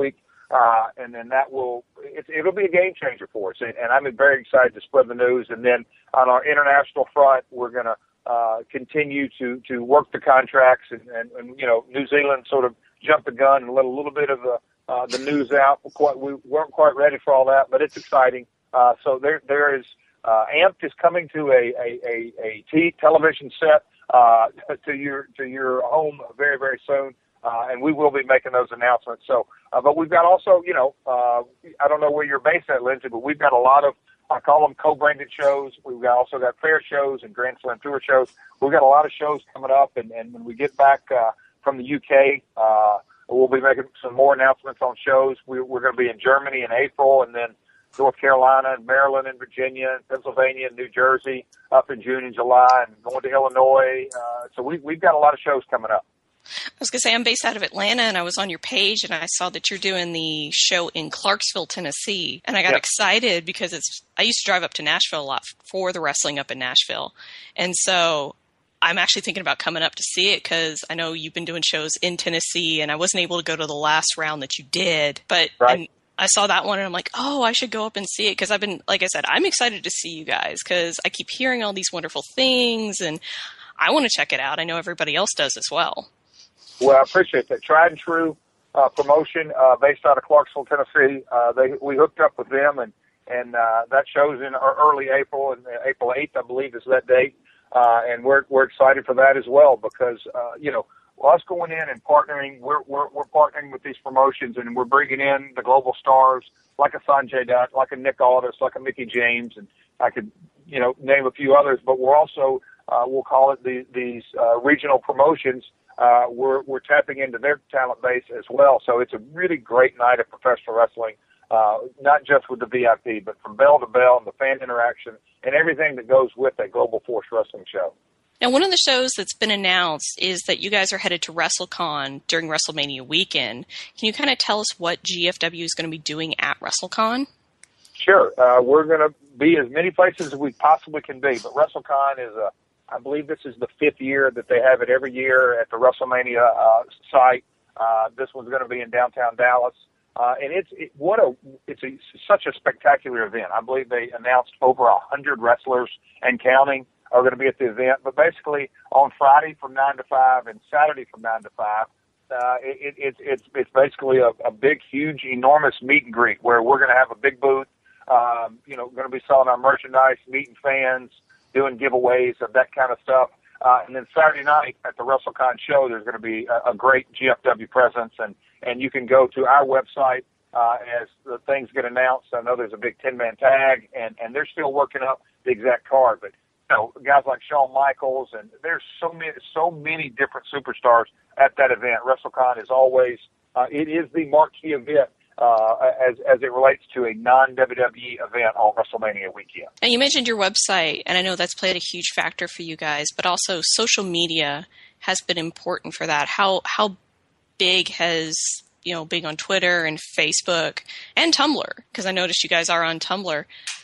Uh, and then that will, it, it'll be a game changer for us. And, and I'm very excited to spread the news. And then on our international front, we're going to uh, continue to, to work the contracts. And, and, and, you know, New Zealand sort of jumped the gun and let a little bit of the, uh, the news out. Quite, we weren't quite ready for all that, but it's exciting. Uh, so there, there is, uh, Amped is coming to a, a, a, a t- television set, uh, to your, to your home very, very soon. Uh, and we will be making those announcements. So, uh, but we've got also, you know, uh, I don't know where you're based at, Lindsay, but we've got a lot of, I call them co-branded shows. We've got also got fair shows and Grand Slam Tour shows. We've got a lot of shows coming up. And, and when we get back, uh, from the U K, uh, we'll be making some more announcements on shows. We, we're going to be in Germany in April, and then North Carolina and Maryland and Virginia and Pennsylvania and New Jersey up in June and July, and going to Illinois. Uh, so we, we've got a lot of shows coming up. I was going to say, I'm based out of Atlanta, and I was on your page, and I saw that you're doing the show in Clarksville, Tennessee. And I got yep. excited because it's, I used to drive up to Nashville a lot for the wrestling up in Nashville. And so I'm actually thinking about coming up to see it because I know you've been doing shows in Tennessee, and I wasn't able to go to the last round that you did. But right. and I saw that one, and I'm like, oh, I should go up and see it because I've been, like I said, I'm excited to see you guys because I keep hearing all these wonderful things, and I want to check it out. I know everybody else does as well. Well, I appreciate that. Tried and True uh, promotion uh, based out of Clarksville, Tennessee. Uh, they we hooked up with them, and and uh, that show's in early April, and April eighth, I believe, is that date. Uh, and we're we're excited for that as well because uh, you know, us going in and partnering, we're we're we're partnering with these promotions, and we're bringing in the global stars like a Sanjay Dutt, like a Nick Aldis, like a Mickie James, and I could you know name a few others. But we're also uh, we'll call it the, these uh, regional promotions. Uh, we're, we're tapping into their talent base as well. So it's a really great night of professional wrestling, uh, not just with the V I P, but from bell to bell and the fan interaction and everything that goes with a Global Force Wrestling show. Now, one of the shows that's been announced is that you guys are headed to WrestleCon during WrestleMania weekend. Can you kind of tell us what G F W is going to be doing at WrestleCon? Sure. Uh, we're going to be as many places as we possibly can be, but WrestleCon is a I believe this is the fifth year that they have it every year at the WrestleMania uh, site. Uh, this one's going to be in downtown Dallas, uh, and it's it, what a it's a, such a spectacular event. I believe they announced over a hundred wrestlers and counting are going to be at the event. But basically, on Friday from nine to five and Saturday from nine to five, uh, it, it, it's it's basically a, a big, huge, enormous meet and greet where we're going to have a big booth. Um, you know, going to be selling our merchandise, meeting fans, doing giveaways of that kind of stuff. Uh, and then Saturday night at the WrestleCon show, there's going to be a, a great G F W presence. And, and you can go to our website uh, as the things get announced. I know there's a big ten-man tag, and, and they're still working up the exact card. But, you know, guys like Shawn Michaels, and there's so many, so many different superstars at that event. WrestleCon is always, uh, it is the marquee event. Uh, as as it relates to a non-W W E event on WrestleMania weekend. And you mentioned your website, and I know that's played a huge factor for you guys, but also social media has been important for that. How how big has, you know, being on Twitter and Facebook and Tumblr, because I noticed you guys are on Tumblr,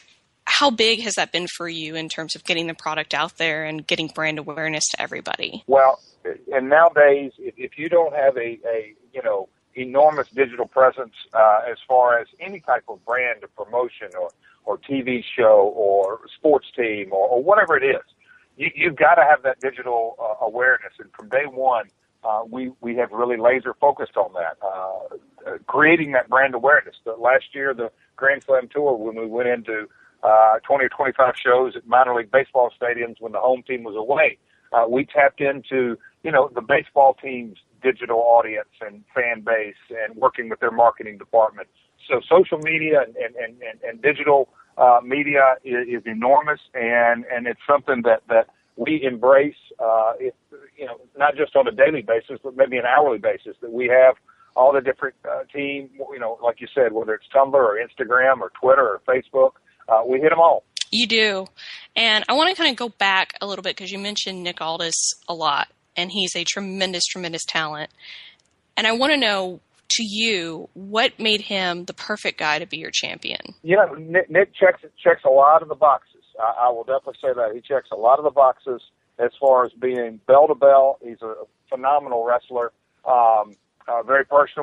how big has that been for you in terms of getting the product out there and getting brand awareness to everybody? Well, and nowadays, if, if you don't have a, a you know, enormous digital presence uh, as far as any type of brand or promotion or, or T V show or sports team or, or whatever it is. You, you've got to have that digital uh, awareness. And from day one, uh, we, we have really laser focused on that, uh, uh, creating that brand awareness. The, last year, the Grand Slam Tour, when we went into uh, twenty or twenty-five shows at minor league baseball stadiums when the home team was away, uh, we tapped into, you know, the baseball team's digital audience and fan base and working with their marketing department. So social media and, and, and, and digital uh, media is, is enormous, and, and it's something that, that we embrace, uh, it, you know, not just on a daily basis, but maybe an hourly basis, that we have all the different uh, team, you know, like you said, whether it's Tumblr or Instagram or Twitter or Facebook, uh, we hit them all. You do. And I want to kind of go back a little bit because you mentioned Nick Aldis a lot. And he's a tremendous, tremendous talent. And I want to know, to you, what made him the perfect guy to be your champion? You know, Nick, Nick checks checks a lot of the boxes. I, I will definitely say that. He checks a lot of the boxes as far as being bell to bell. He's a phenomenal wrestler, um, uh, very personable.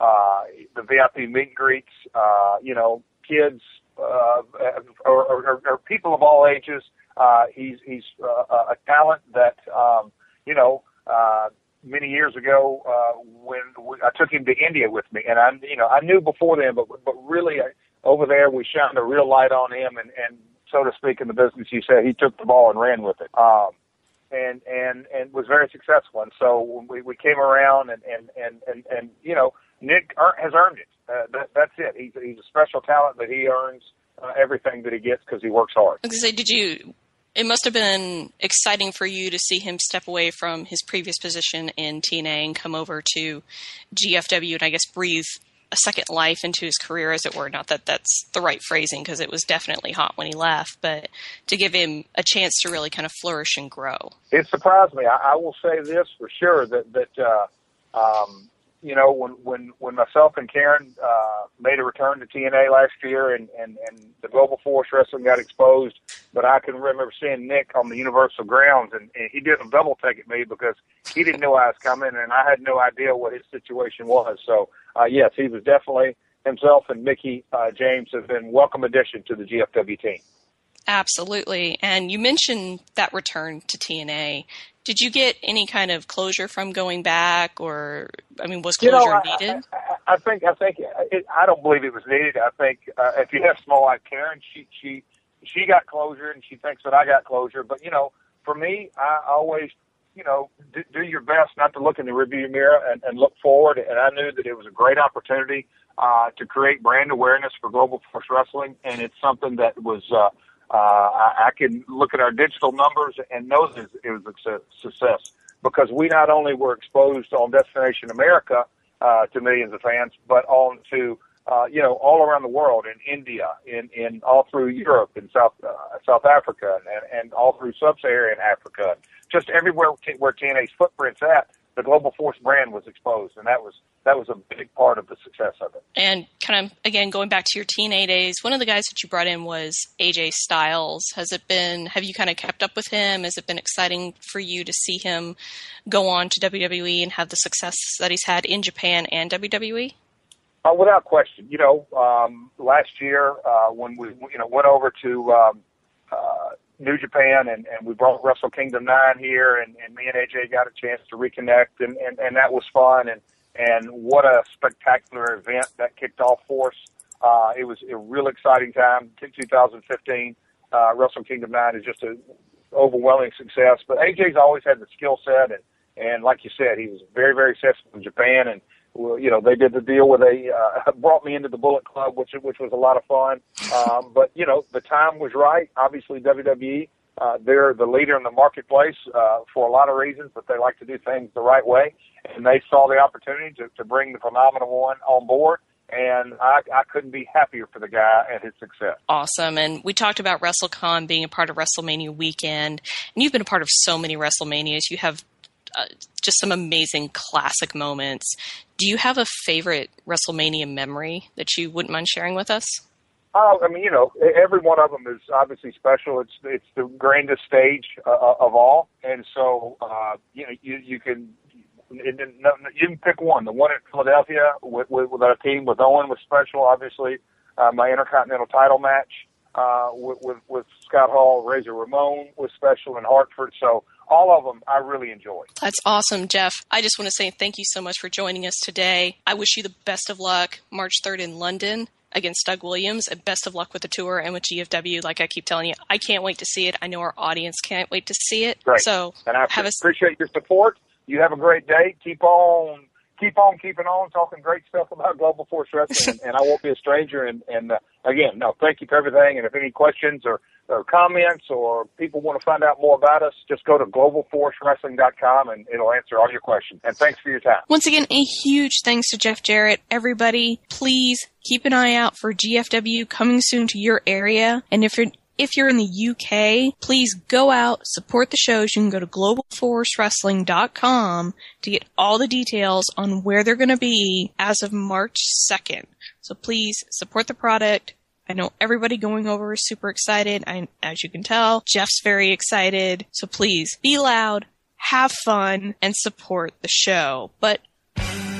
uh, the V I P meet and greets, uh, you know, kids, uh, or, or, or people of all ages. Uh, he's, he's, uh, a talent that, um, you know, uh, many years ago, uh, when we, I took him to India with me, and I, you know, I knew before then, but, but really I, over there we shined a real light on him, and, and so to speak, in the business, you said he took the ball and ran with it. Um, and, and, and was very successful. And so when we, we came around and, and, and, and, and, you know, Nick er, has earned it. Uh, that, that's it. He's, he's a special talent, but he earns uh, everything that he gets because he works hard. I was going to say, did you, it must have been exciting for you to see him step away from his previous position in T N A and come over to G F W and I guess breathe a second life into his career, as it were. Not that that's the right phrasing, because it was definitely hot when he left, but to give him a chance to really kind of flourish and grow. It surprised me. I, I will say this for sure, that, that uh, um, you know, when, when, when myself and Karen uh, made a return to T N A last year and, and, and the Global Force Wrestling got exposed, but I can remember seeing Nick on the Universal grounds, and, and he did a double take at me because he didn't know I was coming, and I had no idea what his situation was. So, uh, yes, he was definitely, himself and Mickey uh, James have been welcome addition to the G F W team. Absolutely. And you mentioned that return to T N A. Did you get any kind of closure from going back, or, I mean, was closure you know, I, needed? I, I think, I think, it, I don't believe it was needed. I think uh, if you have small like Karen, she, she, she got closure and she thinks that I got closure. But, you know, for me, I always, you know, do, do your best not to look in the rearview mirror and, and look forward. And I knew that it was a great opportunity uh, to create brand awareness for Global Force Wrestling. And it's something that was, uh, Uh, I, I can look at our digital numbers and know that it was a success because we not only were exposed on Destination America uh, to millions of fans, but on to, uh, you know, all around the world, in India, in, in all through Europe, in South uh, South Africa, and, and all through Sub-Saharan Africa. Just everywhere where T N A's footprint's at, the Global Force brand was exposed, and that was that was a big part of the success of it. And kind of, again, going back to your T N A days, one of the guys that you brought in was A J Styles. Has it been, have you kind of kept up with him? Has it been exciting for you to see him go on to W W E and have the success that he's had in Japan and W W E? Uh, without question. You know, um, last year uh, when we, you know, went over to um, uh, New Japan, and, and we brought Wrestle Kingdom nine here, and, and me and A J got a chance to reconnect, and, and, and that was fun, and, and what a spectacular event that kicked off for us. Uh, it was a real exciting time. two thousand fifteen, uh, Wrestle Kingdom nine is just an overwhelming success, but A J's always had the skill set, and, and like you said, he was very, very successful in Japan, and well, you know, they did the deal where they uh, brought me into the Bullet Club, which which was a lot of fun. Um, but, you know, the time was right. Obviously, W W E, uh, they're the leader in the marketplace uh, for a lot of reasons, but they like to do things the right way. And they saw the opportunity to, to bring the Phenomenal One on board. And I, I couldn't be happier for the guy and his success. Awesome. And we talked about WrestleCon being a part of WrestleMania weekend. And you've been a part of so many WrestleManias. You have Uh, just some amazing classic moments. Do you have a favorite WrestleMania memory that you wouldn't mind sharing with us? Oh, I mean, you know, every one of them is obviously special. It's it's the grandest stage uh, of all, and so uh, you know, you you can it, you can pick one. The one at Philadelphia with, with, with our team with Owen was special. Obviously, uh, my Intercontinental title match uh, with, with with Scott Hall, Razor Ramon was special in Hartford. So all of them I really enjoy. That's awesome, Jeff. I just want to say thank you so much for joining us today. I wish you the best of luck March third in London against Doug Williams, and best of luck with the tour and with G F W. Like I keep telling you, I can't wait to see it. I know our audience can't wait to see it. Great. So and I have appreciate your support. You have a great day. Keep on, keep on keeping on, talking great stuff about Global Force Wrestling, and, and I won't be a stranger. And, and uh, again, no, thank you for everything. And if any questions or, or comments or people want to find out more about us, just go to global force wrestling dot com and it'll answer all your questions. And thanks for your time. Once again, a huge thanks to Jeff Jarrett. Everybody, please keep an eye out for G F W coming soon to your area. And if you're If you're in the U K, please go out, support the shows. You can go to global force wrestling dot com to get all the details on where they're going to be as of March second. So please support the product. I know everybody going over is super excited. I, as you can tell, Jeff's very excited. So please be loud, have fun, and support the show. But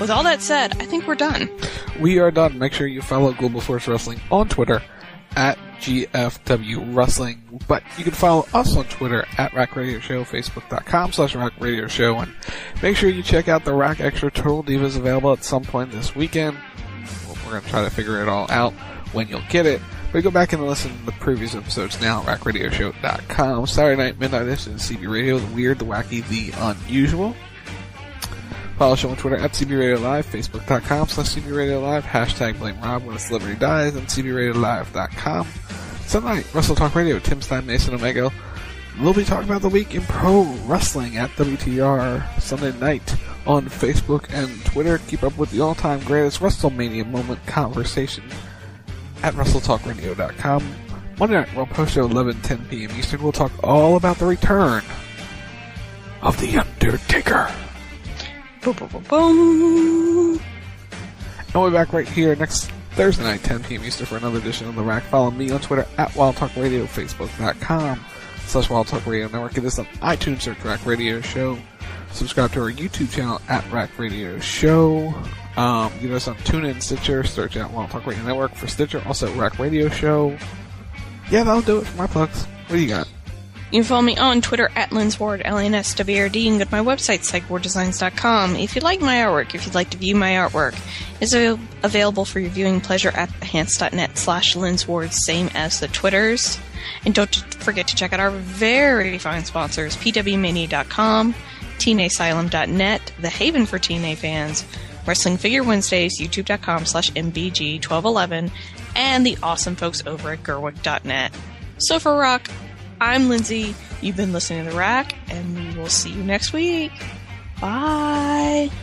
with all that said, I think we're done. We are done. Make sure you follow Global Force Wrestling on Twitter at G F W Wrestling. But you can follow us on Twitter at Rack Radio Show, Facebook.com slash Rack Radio Show. And make sure you check out the Rack Extra Total Divas available at some point this weekend. We're going to try to figure it all out when you'll get it. But go back and listen to the previous episodes now at rack radio show dot com. Saturday night, midnight edition of C B Radio, the weird, the wacky, the unusual. Follow the show on Twitter at C B Radio Live, Facebook.com slash C B Radio Live, hashtag Blame Rob when a celebrity dies, and C B Radio Live dot com. Sunday night, Wrestle Talk Radio, Tim Stein, Mason Omega. We'll be talking about the week in pro wrestling at W T R Sunday night on Facebook and Twitter. Keep up with the all-time greatest WrestleMania moment conversation at wrestle talk radio dot com. Monday night, we'll post show eleven ten p.m. Eastern. We'll talk all about the return of The Undertaker. Boom, boom, boom, boom. And we'll be back right here next Thursday night, ten p.m. Eastern, for another edition of The Rack. Follow me on Twitter at Wild Talk Radio, Facebook.com slash Wild Talk Radio Network. Get us on iTunes, search Rack Radio Show. Subscribe to our YouTube channel at Rack Radio Show. Um, get us on TuneIn, Stitcher, search out Wild Talk Radio Network for Stitcher. Also, Rack Radio Show. Yeah, that'll do it for my plugs. What do you got? You can follow me on Twitter at Linsward, L N S W R D, and go to my website, psych ward designs dot com. If you like my artwork, if you'd like to view my artwork, it's av- available for your viewing pleasure at behance.net slash Linsward, same as the Twitters. And don't forget to check out our very fine sponsors, P W Mania dot com, Teen Asylum dot net, the haven for T N A fans, Wrestling Figure Wednesdays, YouTube.com slash M B G twelve eleven, and the awesome folks over at Gerwick dot net. So for Rock, I'm Lindsay. You've been listening to The Rack, and we will see you next week. Bye.